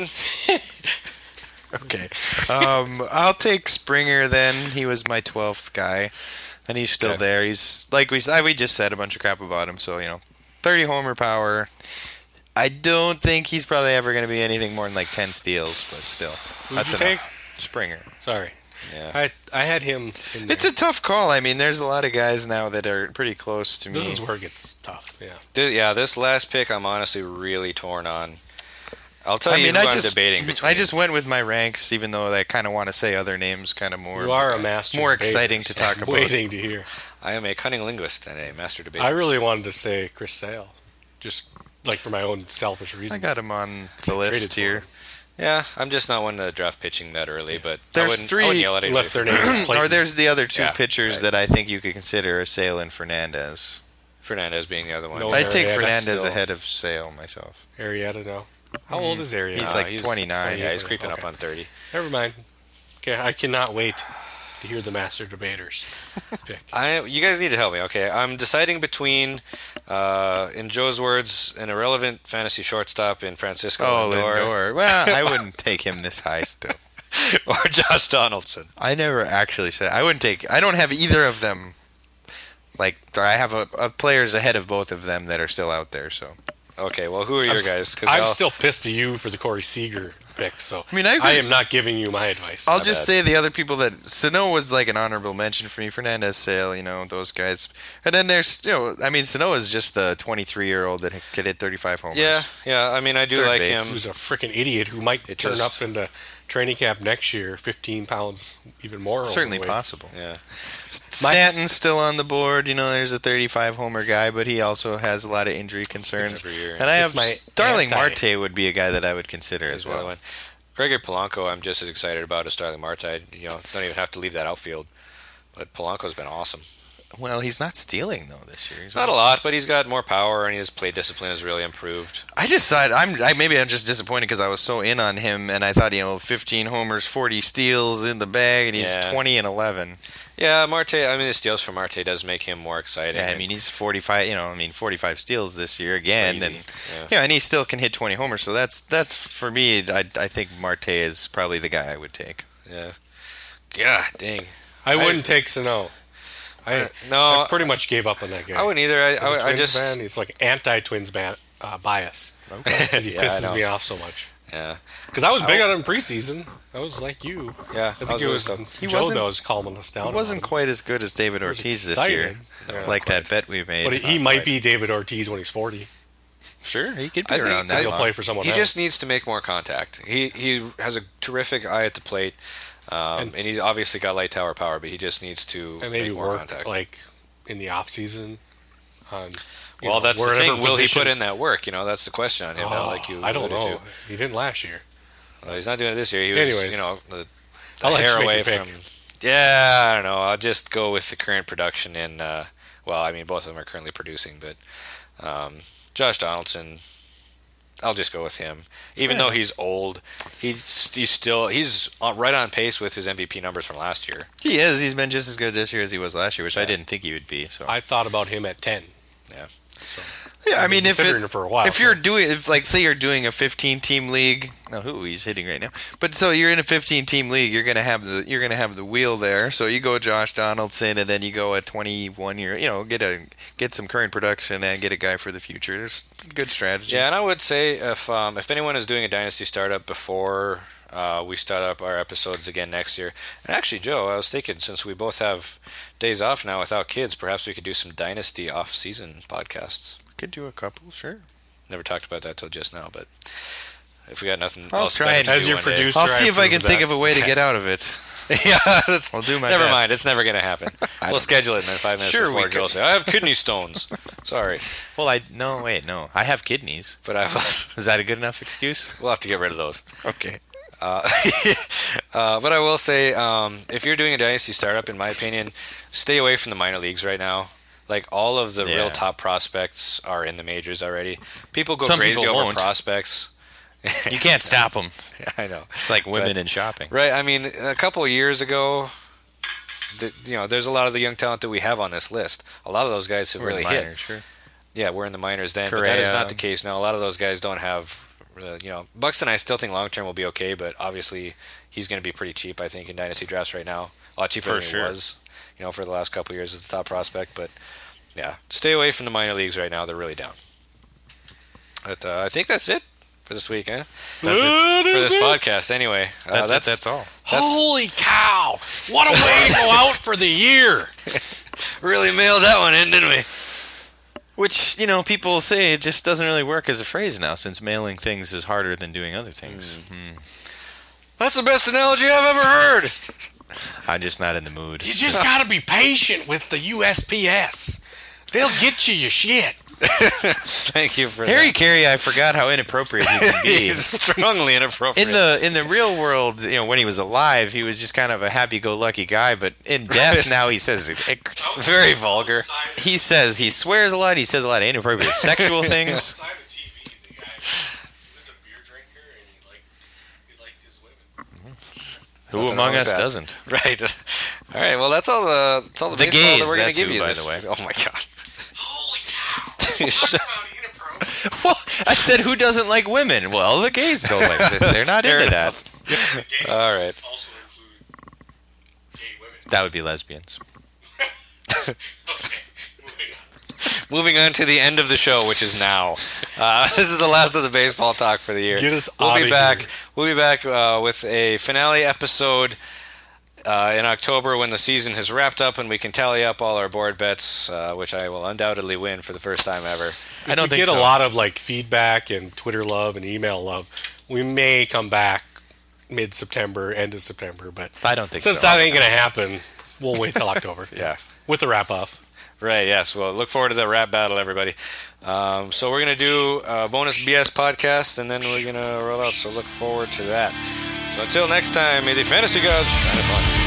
Okay. Um, I'll take Springer then. He was my twelfth guy, and he's still Okay. there. He's like we we just said a bunch of crap about him, so you know, thirty homer power. I don't think he's probably ever going to be anything more than like ten steals, but still, Who'd that's you enough. Springer. Sorry. Yeah. I I had him in there. It's a tough call. I mean, there's a lot of guys now that are pretty close to me. This is where it gets tough. Yeah. Th- yeah, this last pick, I'm honestly really torn on. I'll tell I you mean, who I I'm just debating between. I just went with my ranks, even though I kind of want to say other names, kind of more. You are a master. more debater, exciting to so talk I'm about. Waiting to hear. I am a cunning linguist and a master debater. I really wanted to say Chris Sale, just like for my own selfish reasons. I got him on the Traded list for here. him. Yeah, I'm just not one to draft pitching that early, but There's I wouldn't, three- I wouldn't yell at Unless their A J. name is Clayton. Or there's the other two Yeah, pitchers right. that I think you could consider Sale and Fernandez. Fernandez being the other one. No, I'd take Arrieta Fernandez still- ahead of Sale myself. Arietta, no. How old is Arietta? He's Uh, like twenty-nine. Yeah, he's creeping up Okay. on thirty. Never mind. Okay, I cannot wait to hear the master debaters pick. I, you guys need to help me. Okay, I'm deciding between, uh, in Joe's words, an irrelevant fantasy shortstop in Francisco Oh, Lindor, Lindor. Well, I wouldn't take him this high still. or Josh Donaldson. I never actually said I wouldn't take. I don't have either of them. Like I have a, a players ahead of both of them that are still out there. So Okay, well, who are your I'm, s- guys? 'Cause I'm I'll- still pissed at you for the Corey Seager pick, so I mean, I agree. I am not giving you my advice. I'll Not just bad. say the other people that Sano was like an honorable mention for me. Fernandez, Sale, you know those guys. And then there's you know I mean Sano is just a twenty-three year old that could hit thirty-five homers. Yeah, yeah. I mean, I do Third like base. him. Who's a freaking idiot who might It turn just- up into training camp next year, fifteen pounds, even more. certainly overweight. possible. Yeah, Stanton's still on the board. You know, there's a thirty-five homer guy, but he also has a lot of injury concerns. It's every year. And I It's have my Starling anti- Marte would be a guy that I would consider as as well. well. Gregor Polanco, I'm just as excited about as Starling Marte. You know, don't even have to leave that outfield. But Polanco's been awesome. Well, he's not stealing though this year. He's Not a lot, but he's got more power and his play discipline has really improved. I just thought I'm I, maybe I'm just disappointed because I was so in on him, and I thought you know fifteen homers, forty steals in the bag, and he's Yeah. twenty and eleven. Yeah, Marte. I mean, the steals for Marte does make him more exciting. Yeah, I mean he's forty-five. You know, I mean forty-five steals this year again, Crazy. and Yeah. yeah, and he still can hit twenty homers. So that's that's for me. I I think Marte is probably the guy I would take. yeah. God dang. I wouldn't take Sano. I, Uh, no, I pretty much gave up on that guy. I wouldn't either. I, As a I, I Twins just. fan, it's like anti-Twins ban, uh, bias because he Yeah, I pisses know. me off so much. Yeah. Because I was big on him preseason. I was like you. Yeah. I think it was He Joe wasn't- that was calming us down. He wasn't about him. quite as good as David was Ortiz this year, excited. Yeah, like that bet we made. But he might be David Ortiz when he's forty. Sure, he could be I think- around I that He'll long. play for someone He else. just needs to make more contact. He he has a terrific eye at the plate, um, and, And- he's obviously got light tower power, but he just needs to and maybe make more work contact. like in the off season. On you well, know, that's the wherever thing. Will he position- put in that work? You know, that's the question on him. now, Oh, like you I don't alluded know. to. He didn't last year. Well, he's not doing it this year. He was, Anyways. you know, the, the I'll let hair you make away your pick. from. Yeah, I don't know. I'll just go with the current production in. Uh, well, I mean, both of them are currently producing, but um, Josh Donaldson. I'll just go with him. Even though he's old, he's he's still he's on, right on pace with his M V P numbers from last year. He is. He's been just as good this year as he was last year, which yeah. I didn't think he would be. So I thought about him at ten. Yeah. So, yeah, I mean, if it, it for a while, if so. you're doing, if like, say you're doing a fifteen-team league, no, who he's hitting right now, but so you're in a fifteen-team league, you're gonna have the you're gonna have the wheel there. So you go Josh Donaldson, and then you go a twenty-one year, you know, get a get some current production and get a guy for the future. There's good strategy. Yeah, and I would say if um, if anyone is doing a dynasty startup before uh, we start up our episodes again next year, and actually, Joe, I was thinking since we both have days off now without kids, perhaps we could do some dynasty off-season podcasts. Could do a couple, sure. Never talked about that till just now, but if we got nothing I'll else try and to as do your one day. producer, I'll see I if I can approve think that. of a way to get out of it. Yeah, that's, I'll do my never best. mind. It's never going to happen. We'll schedule it in five minutes Sure, before we Joe could. says, I have kidney stones. Sorry. Well, I no wait no, I have kidneys. But I was, Is that a good enough excuse? we'll have to get rid of those. Okay. Uh, uh, but I will say, um, if you're doing a dynasty startup, in my opinion, stay away from the minor leagues right now. Like, all of the Yeah. real top prospects are in the majors already. People go Some crazy people over won't. prospects. You can't stop them. I know. It's like women But- in shopping. Right. I mean, a couple of years ago, the, you know, there's a lot of the young talent that we have on this list. A lot of those guys have We're really minors, hit. Sure. Yeah, we're in the minors then, but that is Correa. not the case now. A lot of those guys don't have, uh, you know, Buxton. I still think long term will be okay, but obviously he's going to be pretty cheap. I think in dynasty drafts right now, a lot cheaper For than sure. he was, you know, for the last couple of years as the top prospect. But yeah, stay away from the minor leagues right now. They're really down. But uh, I think that's it for this week, eh? That's it. For this podcast, anyway. Uh, That's, that's it. That's all. Holy cow! What a way to go out for the year! Really mailed that one in, didn't we? Which, you know, people say it just doesn't really work as a phrase now, since mailing things is harder than doing other things. Hmm. That's the best analogy I've ever heard. I'm just not in the mood. You just gotta be patient with the U S P S. They'll get you your shit. Thank you for Harry that. Carey, I forgot how inappropriate he can be. He's strongly inappropriate. In the in the real world, you know, when he was alive, he was just kind of a happy-go-lucky guy. But in death, now he says very vulgar. he says he swears a lot. He says a lot of inappropriate sexual things. Outside the T V, the guy he was a beer drinker and he liked he liked his women. Who Nothing among wrong with us that. doesn't? Right. All right. Well, that's all the that's all the, The baseball gays, that we're going that's to give who, you. by this- the way. Oh my god. Holy cow! Talk about inappropriate. Well, I said who doesn't like women? Well, the gays don't like them. They're not Fair into enough. that. The gays All right. also include gay women. That would be lesbians. Okay, moving on. Moving on to the end of the show, which is now. Uh, this is the last of the baseball talk for the year. Get us We'll be outta back. here. We'll be back uh, with a finale episode uh, in October when the season has wrapped up and we can tally up all our board bets, uh, which I will undoubtedly win for the first time ever. I don't we think get so. a lot of like feedback and Twitter love and email love. We may come back mid-September, end of September, but I don't think since so. that ain't gonna happen, we'll wait till October. Yeah. with the wrap up. Right, yes. Well, look forward to the rap battle, everybody. Um, so we're going to do a bonus B S podcast, and then we're going to roll out, so look forward to that. So until next time, may the fantasy gods shine upon you.